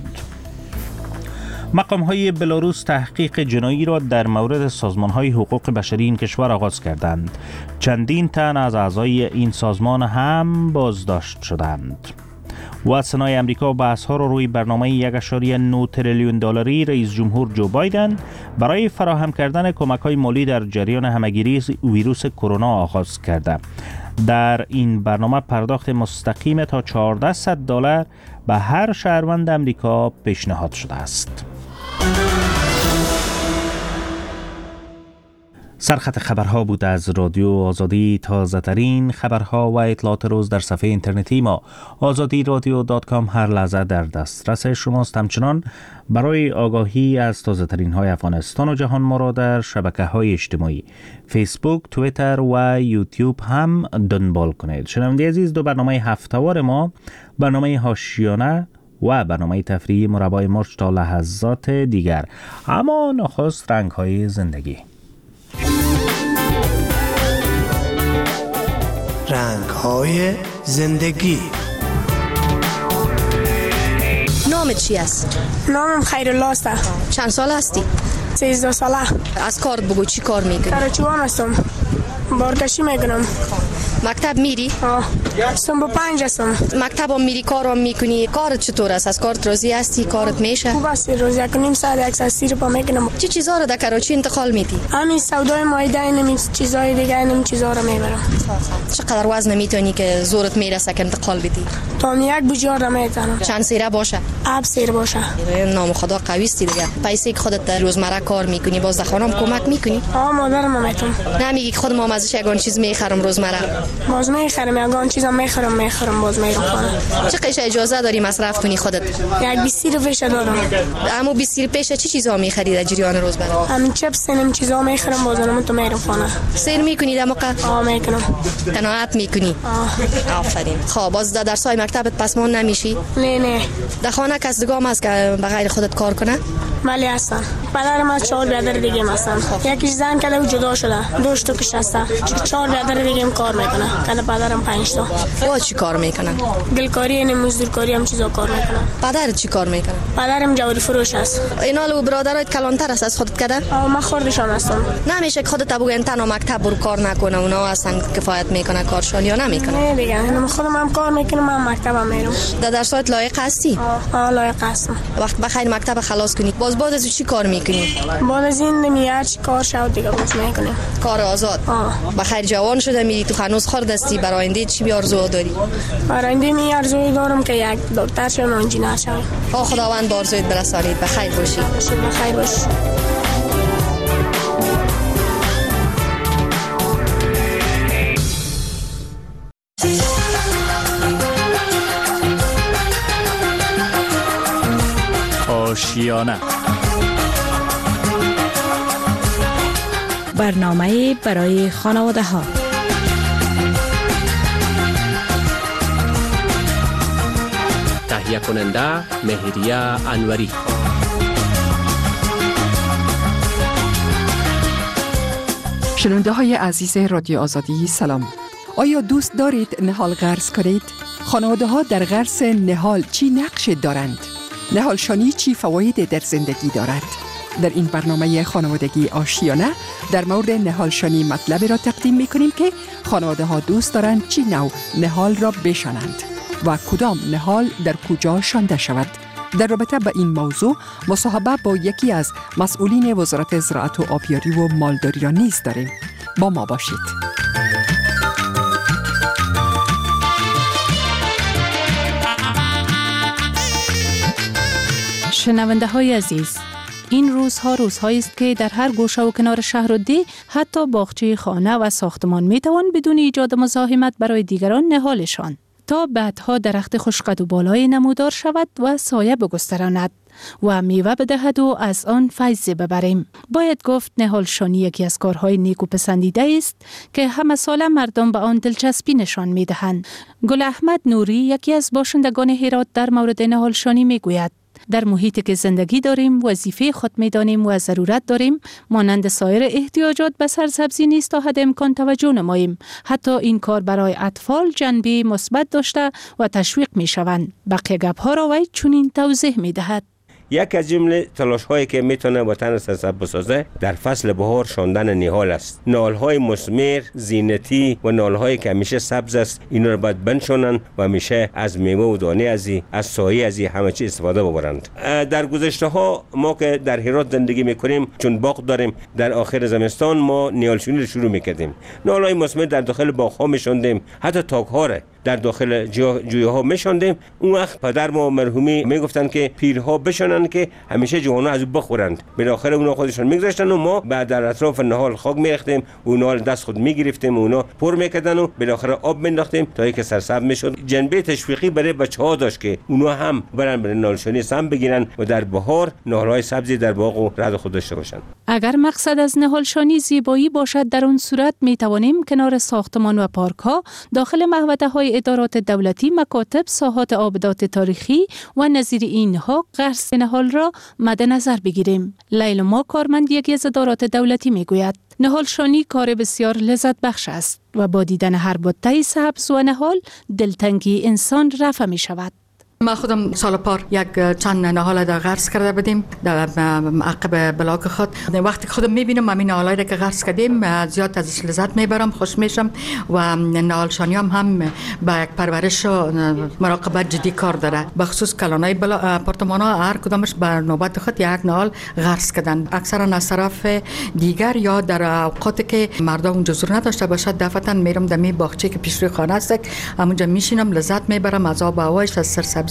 مقام‌های بلاروس تحقیق جنایی را در مورد سازمان‌های حقوق بشری این کشور آغاز کردند. چندین تن از اعضای این سازمان هم بازداشت شدند. و سنای امریکا بحث‌ها را روی برنامه 1.9 تریلیون دلاری رئیس جمهور جو بایدن برای فراهم کردن کمک‌های مالی در جریان همه‌گیری ویروس کرونا آغاز کرده. در این برنامه پرداخت مستقیم تا $1400 به هر شهروند امریکا پیشنهاد شده است. سرخط خبرها بود از رادیو آزادی. تازه ترین خبرها و اطلاعات روز در صفحه اینترنتی ما azadiradio.com هر لحظه در دسترس شماست. همچنان برای آگاهی از تازه ترین های افغانستان و جهان ما را در شبکه های اجتماعی فیسبوک، توییتر و یوتیوب هم دنبال کنید. شنونده عزیز، 2 برنامه هفته‌وار ما، برنامه حاشیانه و برنامه تفریحی مربای مرچ تا لحظات دیگر. اما نخست رنگ های زندگی. رنگ‌های زندگی. نامت چی است؟ نامم خیرالله است. چند سال هستی؟ 13 ساله. از کارت بگو، چی کار میکنی؟ کارچوان هستم. بارگشی میکنم. مکتب میری؟ هستم با 5 هستم. مکتب هم میری، کار هم میکنی. کارت چطور است؟ از کارت راضی هستی؟ کارت میشه؟ خوب است. روز 1.5 ساعت 130 رو میکنم. چه چیزا رو در کراچی انتقال میدی؟ همین سودای مایده، اینم چیزای دیگه، اینم چیزا رو میبرم. چقدر وزن میتونی که زورت میرسه که انتقال بدی؟ تا 1 بوجار رو میتونم. چند سیره باشه؟ 7 سیر باشه. نام خدا قوی است دیگه. پیسه که خودت در روزمره کار میکنی، باز خانم کمک میکنی؟ مادرم میتونم. نمیگی که خودم ازش یگان چیز میخرم روزمره؟ باز میخرم، یگان چیزا میخرم باز میرم خانه. چه قیش اجازه داری مصرف کنی خودت؟ 20 رو پیش دارم. اما 20 رو پیش چی چیزا میخری در جریان روزمره؟ همین چپس، اینم چیزا میخرم بازم تو میرم خانه. سیر میکنی در موقع؟ میکنم. قناعت میکنی؟ آفرین. خب باز در درسای مکتبت پسمان نمیشی؟ نه. در خانه کس دیگه هم هست که به غیر خودت کار کنه؟ بله هستن. پدرم از 4 برادر دیگه هستن. یکیش زن کرده و جدا شده. 2 تاش هستن. 4 برادر دیگه هم کار میکنه. کنه پدرم 5 تا. او چی کار میکنن؟ گلکاری و مزدورکاری هم چیزا کار میکنن. پدرت چی کار میکنه؟ پدرم جواری فروش است. اینا لو برادرات کلانتر است از خودت کده؟ من خوردشان هستم. نمیشه که خودت بگو انتنا مکتب برو کار نکنه، اونا اصلا کفایت میکنه کارشون یا نمیکنه؟ نه دیگه، من خودم هم کار میکنم، من مکتبم میرم. در درسات لایق هستی؟ لایق هستم. وقت بخیر مکتب خلاص کنی بعد از چی کار میکنی؟ بعد از این نمیاد چی کار شود دیگه باز میکنم. کار آزاد. بخیر جوان شده میری تو هنوز خردستی، برای آینده چی آرزو داری؟ برای آینده می آرزوی دارم که یک دکتر شوم و انجینیر شوم. خداوند آرزویت برسانید. بخیر باشی. بخیر باشی. آشیانه. برنامه برای خانواده ها. تهیه کننده مهریه انوری. شنونده های عزیز رادیو آزادی سلام. آیا دوست دارید نهال غرس کنید؟ خانواده ها در غرس نهال چی نقش دارند؟ نهال شانی چی فواید در زندگی دارد؟ در این برنامه خانوادگی آشیانه در مورد نهال شانی مطلبی را تقدیم می کنیم که خانواده ها دوست دارند چی نوع نهال را بشانند و کدام نهال در کجا شانده شود. در رابطه با این موضوع مصاحبه با یکی از مسئولین وزارت زراعت و آبیاری و مالداری را نیز داریم. با ما باشید. شنونده های عزیز، این روزها روزهایی است که در هر گوشه و کنار شهر و ده، حتی باغچه خانه و ساختمان می توان بدون ایجاد مزاحمت برای دیگران نهالشان تا بعدها درخت خوشقد و بالای نمودار شود و سایه بگستراند و میوه بدهد و از آن فیض ببریم. باید گفت نهال شانی یکی از کارهای نیک و پسندیده است که همه ساله مردم به آن دلچسپی نشان می دهند. گل احمد نوری یکی از باشندگان هرات در مورد نهال شانی می گوید: در محیطی که زندگی داریم وظیفه خود می‌دانیم و ضرورت داریم مانند سایر احتیاجات به سرسبزی نیست تا حد امکان توجه نماییم. حتی این کار برای اطفال جنبه مثبت داشته و تشویق می‌شوند. بقیه گپ‌ها را وی چنین توضیح می‌دهد: یک از جمله تلاش هایی که میتونه وطن سرسبز بسازه در فصل بهار شاندن نهال است. نهال های مثمر، زینتی و نهال هایی که همیشه سبز است، اینا رو باید بنشانند و همیشه از میوه و دانه از سایه از همه چی استفاده ببرند. در گذشته ها ما که در هرات زندگی میکنیم، چون باغ داریم، در آخر زمستان ما نهال شونی رو شروع میکردیم. نهال های مثمر در داخل باغ ها میشاندیم، حتی تاک ها در داخل جویه ها میشاندیم. اون وقت پدر ما مرحومی میگفتن که پیرها بشانن که همیشه جوانها از بخورند. بالاخره اونا خودشون میگذاشتن و ما بعد در اطراف نهال خاک میریختیم، اونا دست خود میگرفتیم، اونا پر میکردن و بالاخره آب مینداختیم تا اینکه سرسبز میشد. جنبه تشویقی برای بچه‌ها داشت که اونا هم برن برای نهال شونی سم بگیرن و در بهار نهال‌های سبزی در باغ و رد خود داشته باشن. اگر مقصد از نهال شانی زیبایی باشد، در اون صورت میتوانیم کنار ساختمان و پارک ها، داخل محوطه‌های ادارات دولتی، مکاتب، ساحات آبدات تاریخی و نظیر اینها غرس نهال را مد نظر بگیریم. لیلما کارمند یکی از ادارات دولتی میگوید: نهال شانی کار بسیار لذت بخش است و با دیدن هر بوته سبز و نهال دلتنگی انسان رفع می شود. ما خودم سال پار یک چند نهال در غرس کرده بودیم در عقب بلاک خود. وقتی خودم میبینم همین نهالایی که غرس کردیم زیاد ازش لذت میبرم، خوش میشم و نهال شانیام هم با یک پرورش و مراقبت جدی کار داره. به خصوص کلانای آپارتمان ها هر کدامش بر نوبت خود یک نهال غرس کردن. اکثرا از طرف دیگر یا در اوقاتی که مردم اونجا زور نداشته باشد دفعتا میرم دمی باغچه که پیش روی خانه است، همونجا میشینم، لذت میبرم از آب و هوایش، از سرسبزیش.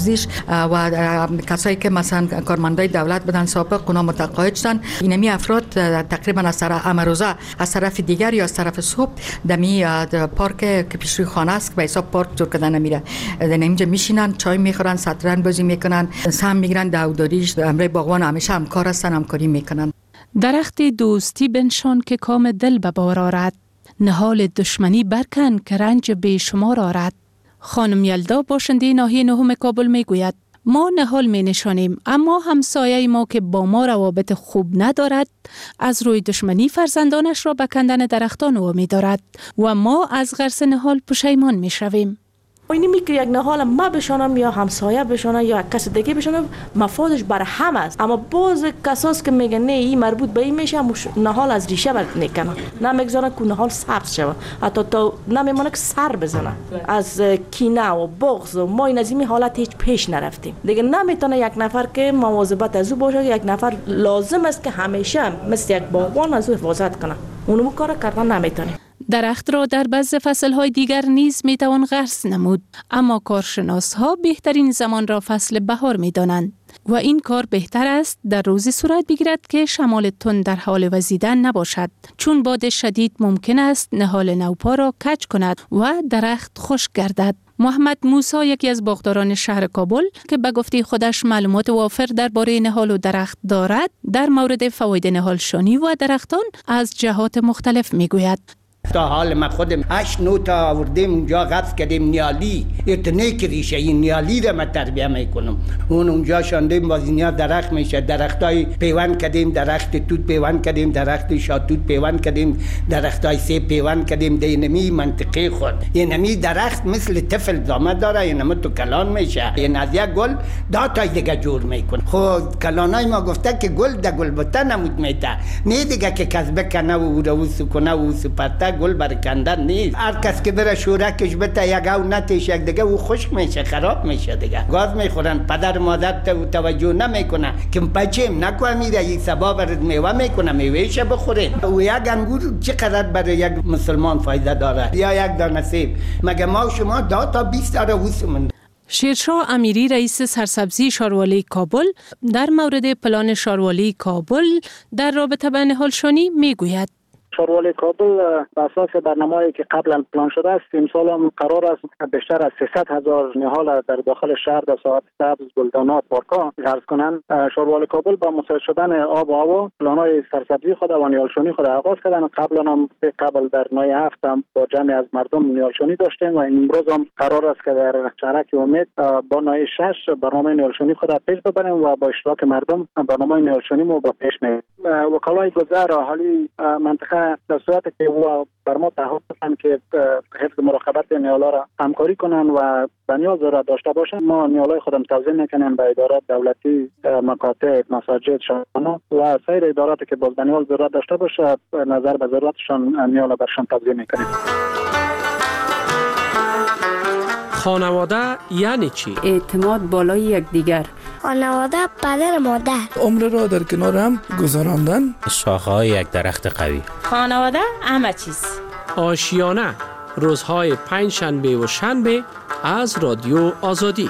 و کسایی که مثلا کارمندای دولت بدن سابق اونا متقاعد شدن، اینمی افراد تقریبا از طرف امروزه از طرف دیگر یا از طرف صبح دمی پارک که پیش روی خانه است به حساب پارک جور کردن نمیره، در اینجا میشینن، چای میخورن، شطرنج بازی میکنن، سهم میگیرن، داوداریش امر باغوان همیشه همکار هستن، همکاری میکنن. درخت دوستی بنشان که کام دل به بار آرد، نهال دشمنی برکن که رنج بی شمار آرد. خانم یلدا باشنده ناحیه نهم کابل میگوید: ما نهال می نشانیم، اما همسایه ما که با ما روابط خوب ندارد از روی دشمنی فرزندانش را به کندن درختان وامی دارد و ما از غرس نهال پشیمان می شویم. اینی میگه یک نهال ما بشانم یا همسایه بشانم یا کس دیگه بشانم، مفادش بر هم است. اما باز کساس که میگن نه این مربوط به این میشه، نهال از ریشه برد نکنه، نمیگذارن که نهال سبز شود، حتی تا نمیمونه که سر بزنه. از کینه و بغض و ما این از این حالت هیچ پیش نرفتیم دیگه. نمیتونه یک نفر که مواظبت از او باشه، یک نفر لازم است که همیشه مثل یک باغبان از او حفاظت کنه، اونو کار کردن نمیتونه. درخت را در بعض فصل‌های دیگر نیز میتوان غرس نمود، اما کارشناس‌ها بهترین زمان را فصل بهار می‌دانند و این کار بهتر است در روزی صورت بگیرد که شمال تند در حال وزیدن نباشد، چون باد شدید ممکن است نهال نوپا را کج کند و درخت خشک گردد. محمد موسی یکی از باغداران شهر کابل که به گفته خودش معلومات وافر درباره نهال و درخت دارد، در مورد فواید نهالشانی و درختان از جهات مختلف میگوید. تا حال ما خودم 8-9 تا آوردیم اونجا غرس کردیم نیالی، اتنه که ریشه این نیالی را ما تربیه میکنم. اونجا شاندیم باز اینیا درخت میشه، درختای پیوند کردیم، درخت توت پیوند کردیم، درخت شاتوت پیوند کردیم، درختای سیب پیوند کردیم. دینمی منطقه خود اینمی درخت مثل طفل داماد داره، اینم تو کلان میشه، این از یک گل دا تا دیگه جور میکنه. خب کلانای ما گفته که گل ده گل بوده نمود میته، نه دیگه که کسبه کنه و رو سکنه و سپرته گل برکندن نیست. هر کس که بره شورکش بته یک او نتیش یک دیگه او خشک میشه، خراب میشه دیگه. گاز میخورن، پدر مادر توجه نمیکنه که بچه‌م نکنه میره این سبا برد میوه میکنه، میوهش بخورین. او یک انگور چقدر برای یک مسلمان فایده داره یا یک دانه سیب؟ مگه ما شما تا 20 تا وسمون. شیرشاه امیری رئیس سرسبزی شاروالی کابل در مورد پلان شاروالی کابل در رابطه با نهالشانی میگوید. شاروالی کابل بر اساس برنامه‌ای که قبلا پلان شده است، امسال هم قرار است بیشتر از 300,000 نهال در داخل شهر در ساحات سبز، گلدانات، پارک‌ها غرس کنند. شاروالی کابل با مساعد شدن آب و هوا پلان‌های سرسبزی خود و نهالشانی خود آغاز کردند. قبلا هم قبل در ماه هفت هم با جمعی از مردم نهالشانی داشتیم و امروز هم قرار است که در شهرک امید با نای 6 برنامه نهالشانی خود پیش ببریم و با اشتراک مردم برنامه نهالشانی ما با پیش می‌بریم. وکلای گذر اهالی منطقه در صورتی که او بر ما تعهد دادند که حفظ مراقبت نهال‌ها را همکاری کنند و به نیاز را داشته باشند، ما نهال‌های خودم توزیع می‌کنیم به ادارات دولتی، مکاتب، مساجد، شانه و سایر اداراتی که باز به نیاز ضرورت داشته باشه نظر به ضرورتشان نهال برشان توزیع می‌کنیم. خانواده یعنی چی؟ اعتماد بالای یکدیگر. خانواده پدر مادر. عمر را در کنار هم گذراندن. شاخه‌های یک درخت قوی. خانواده همه چیز. آشیانه روزهای 5 شنبه و شنبه از رادیو آزادی.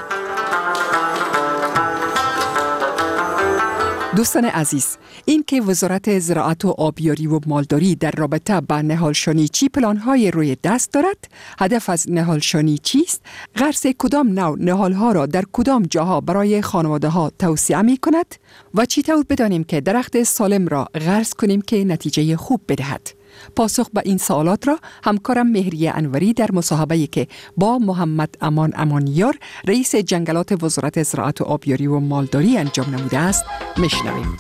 دوستان عزیز، این که وزارت زراعت و آبیاری و مالداری در رابطه با نهالشانی چی پلان‌های روی دست دارد، هدف از نهالشانی چیست، غرس کدام نوع نهال‌ها را در کدام جاها برای خانواده‌ها توصیه می‌کند و چطور بدانیم که درخت سالم را غرس کنیم که نتیجه خوب بدهد. پاسخ به این سوالات را همکارم مهریه انوری در مصاحبه‌ای که با محمد امان امانیار رئیس جنگلات وزارت زراعت و آبیاری و مالداری انجام نموده است میشنویم.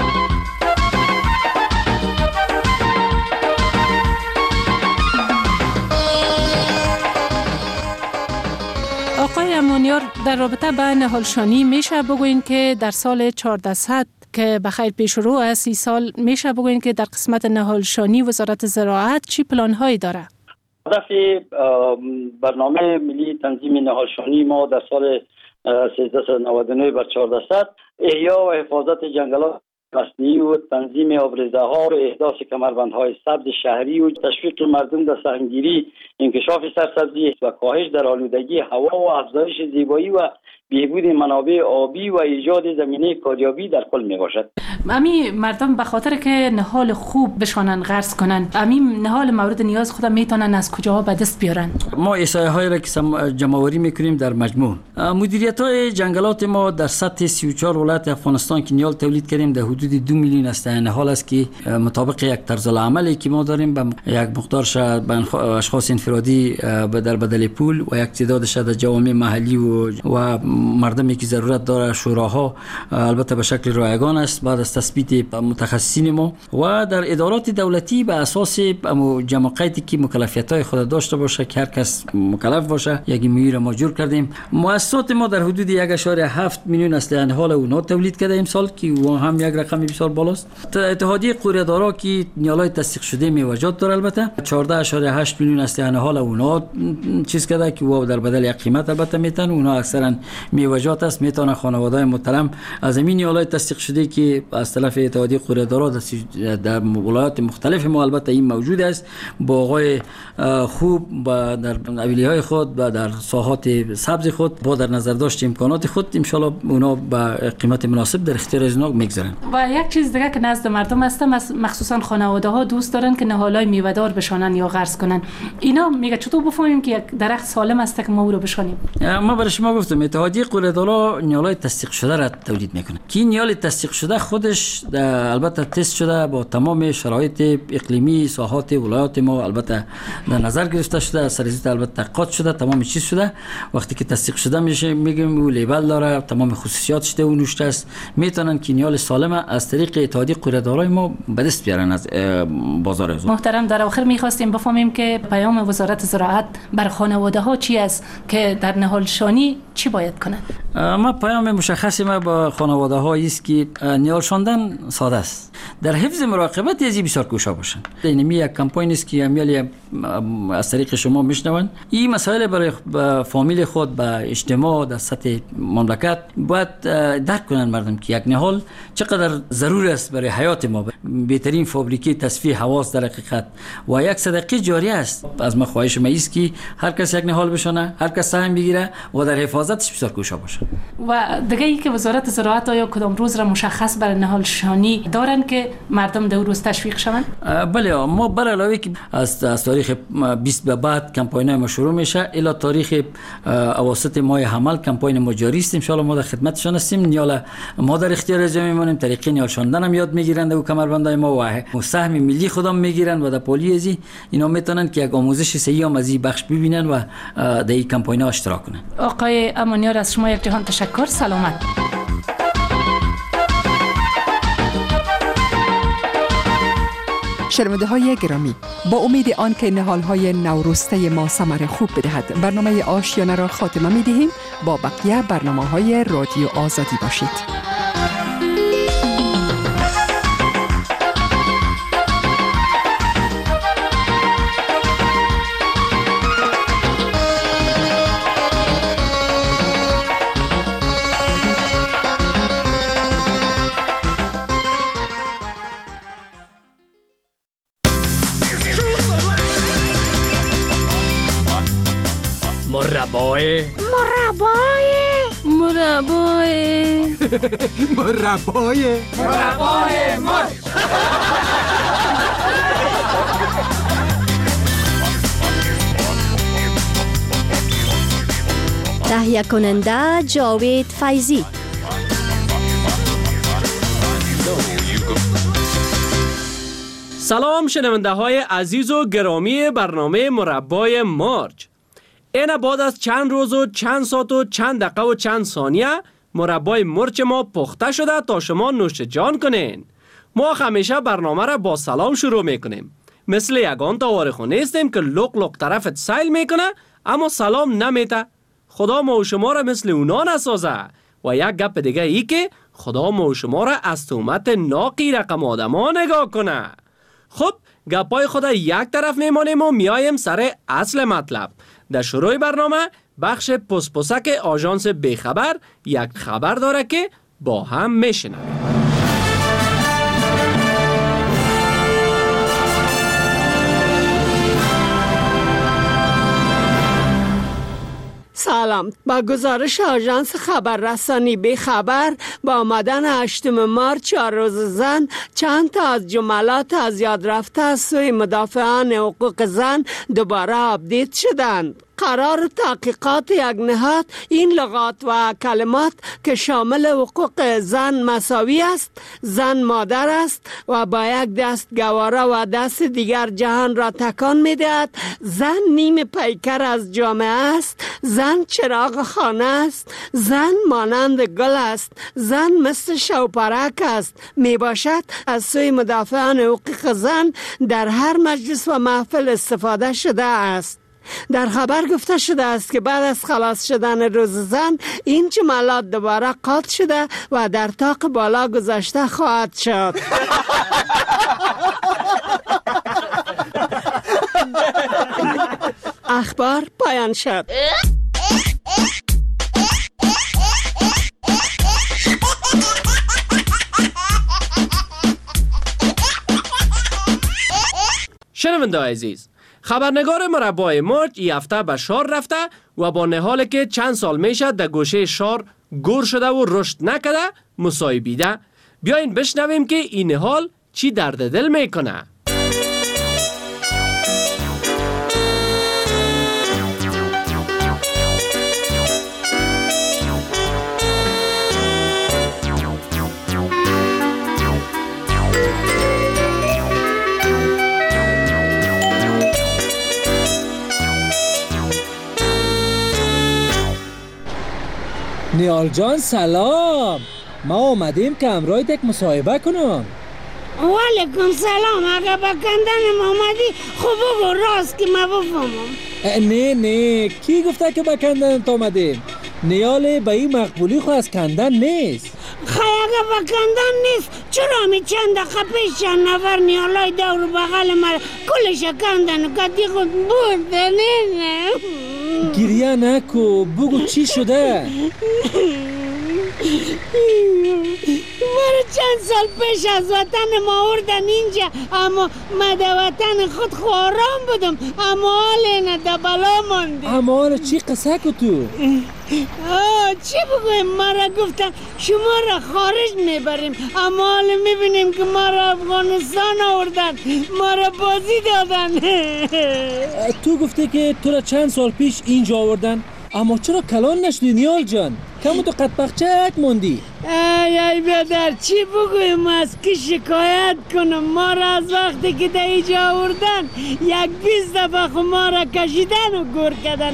آقای امانیار، در رابطه با نهالشانی میشه بگوین که در سال 1400 که بخیر پیش رو است، 30 سال میشه بگوین که در قسمت نهالشانی وزارت زراعت چی پلان‌هایی داره؟ هدف برنامه ملی تنظیم نهالشانی ما در سال 1399 بر 1400 احیا و حفاظت جنگلات مصنوعی و تنظیم آبریزه‌ها و احداث کمربندهای سبز شهری و تشویق مردم در سهمگیری، انکشاف سرسبزی و کاهش در آلودگی هوا و افزایش زیبایی و بهبود منابع آبی و ایجاد زمینه کاریابی در کل می باشد. امی مردم به خاطر که نهال خوب بشانن غرس کنن، امی نهال مورد نیاز خودم میتونن از کجاها به دست بیارن؟ ما احصایه هایی را که جمع‌آوری میکنیم در مجموع مدیریت های جنگلات ما در سطح 34 ولایت افغانستان که نهال تولید کردیم در حدود 2 میلیون است نهال است که مطابق یک طرز العملی که ما داریم به یک مقدارش به اشخاص انفرادی در بدل پول و یک تعدادش در جوامع محلی و مردمی که ضرورت داره شوراها، البته به شکل رایگان است بعد از تثبیت متخصصین ما و در ادارات دولتی به اساس جمعیتی که مکلفیت‌های خود داشته باشه که هر کس مکلف باشه یک میر ما جور کردیم. مؤسسات ما در حدود 1.7 میلیون اسلحه نهال اونا تولید کرده امسال که هم یک رقم بسیار بالاست. اتحادیه قوریه‌دارا که نیالای تصدیق شده میوجات داره البته 14.8 میلیون اسلحه نهال اونا چیز کرده که او در بدل یک قیمت البته میتن اونا اکثرا میوجات است. میتونه خانواده‌های محترم از این نیالای تصدیق شده که از طرف اتحادیه قوریه‌دارا در ولایات مختلف ما البته این موجود است، باغ‌های خوب و در حویلی‌های خود و در ساحات سبز خود با در نظر داشت امکانات خود ان شاء الله اونا به قیمت مناسب در اختیار از اونا میگذارن. و یک چیز دیگه که نزد مردم است، مخصوصا خانواده‌ها دوست دارن که نهالای میوه‌دار بشانن یا غرس کنن. اینا میگه چطور بفهمیم که یک درخت سالم است که ما او رو بشانیم؟ ما برای شما گفتم اتحادیه قوریه‌دارا نیالای تصدیق شده را تولید میکنه که این نیال تصدیق شده خودش البته تست شده با تمام شرایط اقلیمی ساحات ولایات ما البته در نظر گرفته شده، سرریزی البته تحقیقات شده، تمام چیز شده. وقتی که تصدیق شده میشه میگیم او لیبل داره، تمام خصوصیاتش ده و نوشته است، میتونن که نیال سالم از طریق اتحادیه قوریه‌دارای ما به دست بیارن از بازار از. محترم در آخر میخواستیم بفهمیم که پیام وزارت زراعت بر خانواده ها چی است که در نهال شانی چی باید کنند؟ ما پیام مشخصی ما با خانواده ها است که نیال شاندن ساده است، در حفظ مراقبت از بسیار کوشا باشن. این یک کمپاین است که امیالی از طریق شما میشنون. این مسائل برای فامیل خود با اجتماع در سطح مملکت باید درک کنن مردم که یک نهال چقدر ضرور است برای حیات ما. بهترین فابریکه تصفیه هوا در حقیقت و یک صدقه جاری است. از ما خواهش ما است که هر کس یک نهال بشونه، هر کس سهم بگیره و در حفاظتش بسیار کوشا باشه. و دیگه ای که وزارت زراعت آیا کدام روز را مشخص برای نهال شانی دارن که مردم در روز تشویق شوند؟ بله، ما بر علاوه که از تاریخ 20 به بعد کمپاین ما شروع میشه الی تاریخ اواسط ماه حمل کمپاین ما جاری است. ان شاء الله ما در خدمتشان هستیم. نیال ما در اختیار از میمونیم، طریق نیال شاندن هم یاد میگیرند و کمربندای ما و سهم ملی خودم میگیرن و در پولی ازی اینا میتونن که یک آموزش صحیح هم از این بخش ببینن و در این کمپاین ها اشتراک کنن. آقای امانیار از شما یک جهان تشکر. سلامت. شنونده های گرامی، با امید آن که نهال های نورسته ما ثمر خوب بدهد برنامه آشیانه را خاتمه می دهیم. با بقیه برنامه های رادیو آزادی باشید. مربای مرچ. تهیه کننده جاوید فیضی. سلام شنونده های عزیز و گرامی برنامه مربای مرچ. این بعد از چند روز و چند ساعت و چند دقیقه و چند ثانیه مربای مرچ ما پخته شده تا شما نوش جان کنین. ما همیشه برنامه را با سلام شروع میکنیم. مثل یگان تاوارخو نیستیم که لق لق طرفت سیل میکنه اما سلام نمیته. خدا ما و شما را مثل اونا نسازه. و یک گپ دیگه ای که خدا ما و شما را از تهمت ناقی رقم آدما نگاه کنه. خب گپای خدا یک طرف میمانیم و میایم سر اصل مطلب. در شروع برنامه بخش پسپسک آژانس بیخبر یک خبر داره که با هم میشنویم. سلام. با گزارش آژانس خبررسانی بیخبر با آمدن 8 مارس 4 روز زن چند تا از جملات از یاد رفته از سوی مدافعان حقوق زن دوباره آپدیت شدند. قرار تحقیقات یک نهاد این لغات و کلمات که شامل حقوق زن مساوی است، زن مادر است و با یک دست گواره و دست دیگر جهان را تکان می دهد، زن نیم پیکر از جامعه است، زن چراغ خانه است، زن مانند گل است، زن مثل شوپرک است، می باشد از سوی مدافعان حقوق زن در هر مجلس و محفل استفاده شده است. در خبر گفته شده است که بعد از خلاص شدن روز زن این جملات دوباره قاطع شده و در طاق بالا گذاشته خواهد شد. اخبار پایان شد. شنونده عزیز، خبرنگار مربای مرج این هفته به شار رفته و با نهال که چند سال میشه در گوشه شار گور شده و رشد نکده مصاحبیده. بیاین بشنویم که این نهال چی درد دل میکنه. نیال جان سلام. ما آمدیم که امروز یک مصاحبه کنم. وعلیکم سلام. اگه با کندن آمدی خوب بگو راست که ما بفهمم. نه کی گفته که با کندن آمدیم؟ نیال به این مقبولی خو از کندن نیست. خیلی اگه با کندن نیست چرا می چند دقیقه پیش چند نفر نیالای دور بغل ما کلش کندن و کدی خود برده. نه گریه نکو، بگو چی شده؟ مرا چند سال پیش از وطن ما آوردن اینجا، اما ما در وطن خود خواران بودم، اما حال اینه در بلا ماندیم. اما حال چی قصه کو تو؟ چی بگویم؟ ما را گفتن شما را خارج میبریم، اما حال میبینیم که ما را افغانستان آوردن، ما را بازی دادن. تو گفته که تو را چند سال پیش اینجا آوردن، اما چرا کلان نشدی نیال جان؟ کمو تو قد بخچک موندی. ای بیادر چی بگویم از که شکایت کنم؟ ما را از وقتی که در اینجا آوردن 20 دفعه خو ما را کشیدن و گور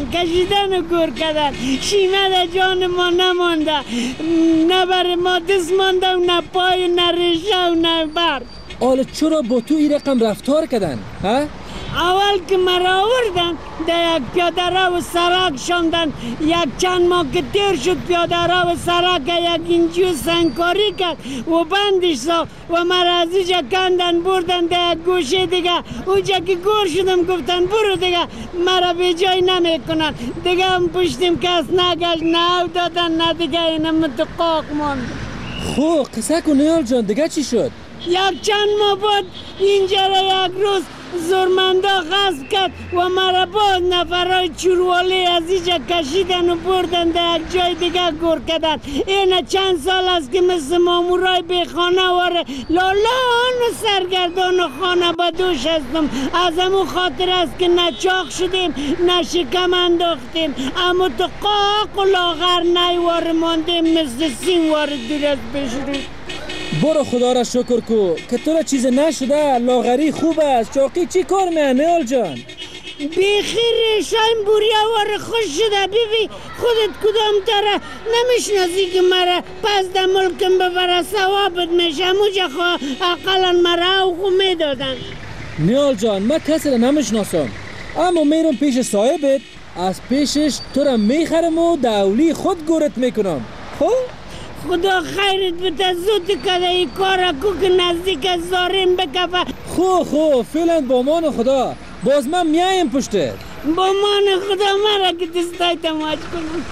کردن. شیمه در جان ما نمانده، نه بر ما دست مانده و نه پای و نه ریشه و نه بر. حالا چرا با تو این رقم رفتار کردن؟ ها؟ اول که مرا آوردن در یک پیاده رو سرک شاندن، یک چند ماه که تیر شد پیاده رو سرک یک اینجور سنگکاری کرد و بندش ساخت و مرا از اینجا کندن بردن در یک گوشه دیگه. اونجا که گور شدم گفتن برو دیگه، مرا به جای نمیکنن دیگه. هم پشتیم کس نگشت، نه دادن نه دیگه، اینم متقاق ماند. خو قصه کن نیال جان، دیگه چی شد؟ یک چند ماه بعد اینجا را یک روز زورمنده غصب کرد و مرا باز نفرهای چوروالی از اینجا کشیدن و بردن در یک جای دیگه گور کردن. اینه چند سال است که مثل مامورای بیخانه واره لالان و سرگردان و خانه با دوش هستم. از همون خاطر است که نه چاق شدیم نه شکم انداختیم، اما تو قاق و لاغر نیوار ماندیم مثل سیم وار درست بشرود. برو خدا را شکر کو که تو را چیز نشده. لاغری خوب است، چاقی چی کار میه نیال جان؟ بخیر شایم بوریا وار خوش شده. بیبی خودت کدام تره نمیشناسی که مرا پس در ملکم ببره ثوابت میشه؟ موجه خواه اقلا مرا او خو میدادن. نیال جان من کسی را نمیشناسم، اما میرم پیش صاحبت، از پیشش تو را میخرم و دولی خود گورت میکنم. خب خدا خیرت بده، زود کده ای کارا کو که نزدیک زاریم بکفه. خو فعلا با مان خدا، باز من میایم پشته. با مان خدا مرا که دستای تماج کنم.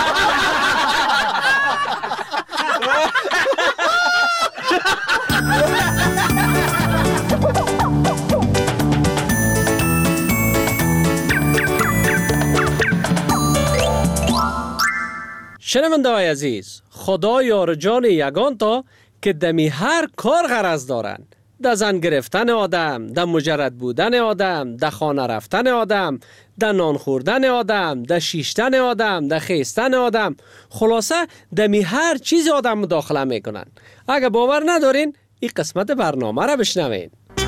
شنونده های عزیز، خدا یار جان یگان تا که دمی هر کار غرض دارند. در زن گرفتن آدم، در مجرد بودن آدم، در خانه رفتن آدم، در نان خوردن آدم، در شیشتن آدم، در خیستن آدم، خلاصه دمی هر چیز آدم مداخله میکنن. اگه باور ندارین این قسمت برنامه را بشنوین.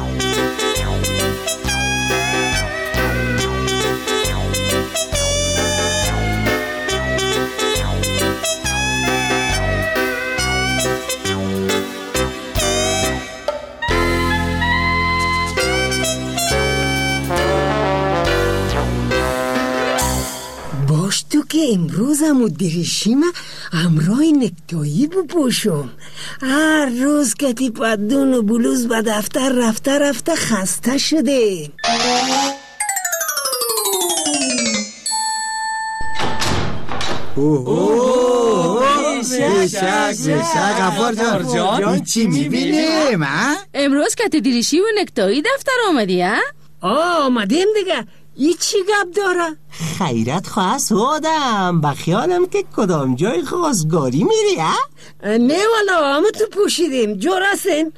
تو که امروز همو دریشیم همراه نکتایی بپوشم. هر روز که تی پدون و بلوز به دفتر رفته خسته شده. شک غفار جان چی میبینیم؟ امروز که تی دریشی و نکتایی دفتر آمدی ها؟ آمدیم دیگه. ای چی گپ داره؟ خیرت خواست آدم با خیالم که کدام جای خواستگاری میری ها؟ نه والا همه تو پوشیدیم جو رسین.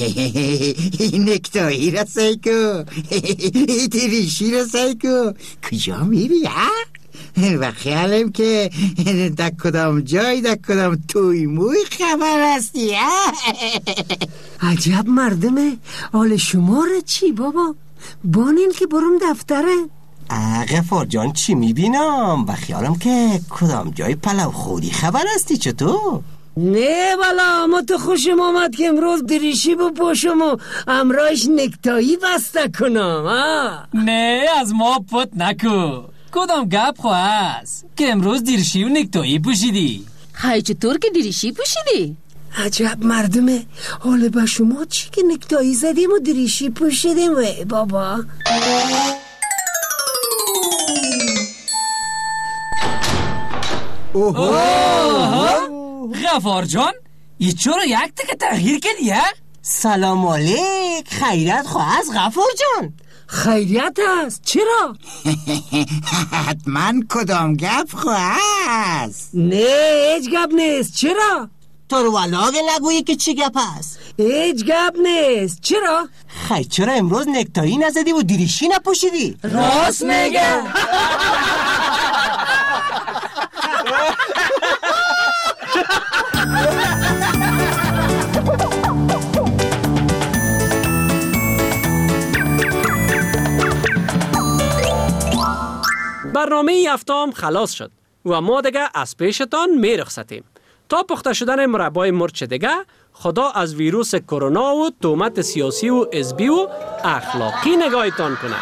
نکتایی را سیکو تریشی را سیکو کجا میری ها؟ و خیالم که در کدام جای در کدام توی موی خبر هستی ها؟ عجب مردمه. حال شما را چی بابا؟ بانین که برم دفتره. غفار جان چی میبینم و خیالم که کدام جای پلو خودی خبر هستی چطور؟ نه والا ما تو خوشم آمد که امروز دریشی بپوشم و امرایش نکتایی بسته کنم. نه از ما پت نکو. کدام گپ خواست که امروز دریشی و نکتایی پوشیدی؟ خیلی چطور که دریشی پوشیدی؟ عجب مردمه. حالا با شما چی که نکتایی زدیم و دریشی پوشیدیم بابا؟ غفار جان ای چرا یک تک تغییر کردی ها؟ سلام علیک. خیرت خواست غفار جان؟ خیریت است. چرا؟ حتما کدام گپ خواست؟ نه هیچ گپ نیست. چرا؟ تو رو ولاغ نگویی که چی گپ هست؟ هیچ گپ نیست. چرا؟ خیلی چرا امروز نکتایی نزدی و دریشی نپوشیدی؟ راست میگه. برنامه ای هفتم خلاص شد و ما دیگه از پیشتان می رخصتیم. تا پخته شدن مربای مرچ دیگه خدا از ویروس کرونا و تهمت سیاسی و حزبی و اخلاقی نگاهتان کنه.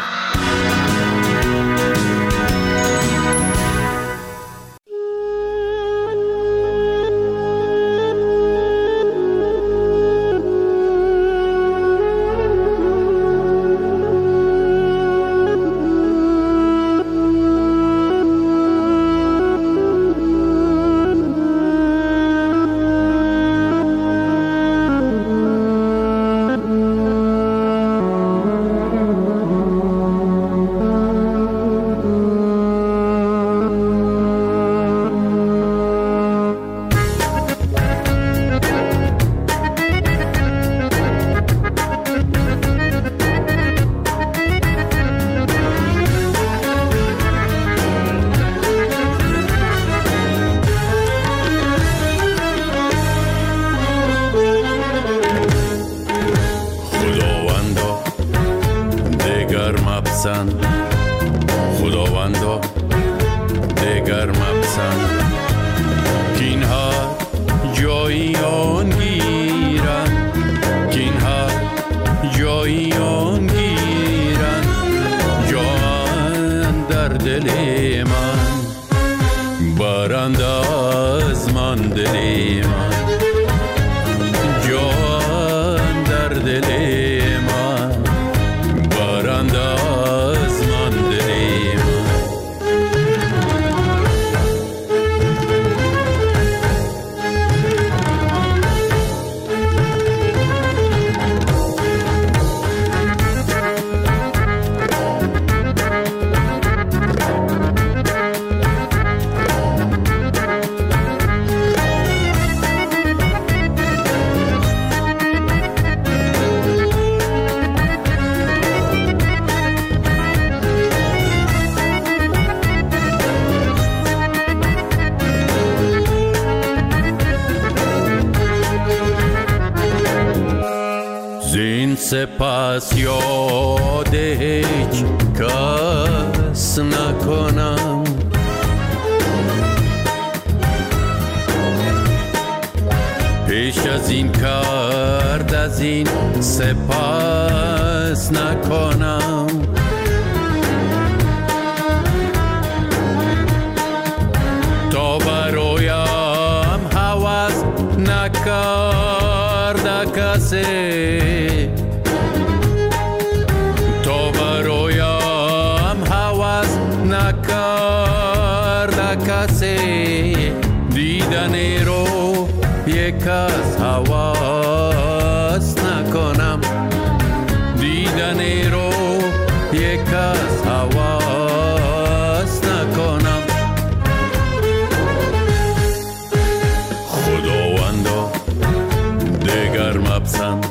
خداوندا دگر مپسند که اینها جایی آن گیرن، که اینها جایی آن گیرن، جان در دل من برند از من دل من، جان در دل من برند از من دل من. زین سپس یاد هیچ کس نکنم، پیش از این کرد از این سپس نکنم، تا برایم هوس نکرد کسی، تا برایم هوس نکرد کسی، دیدن رو یک از هوس نکنم، دیدن رو لبزن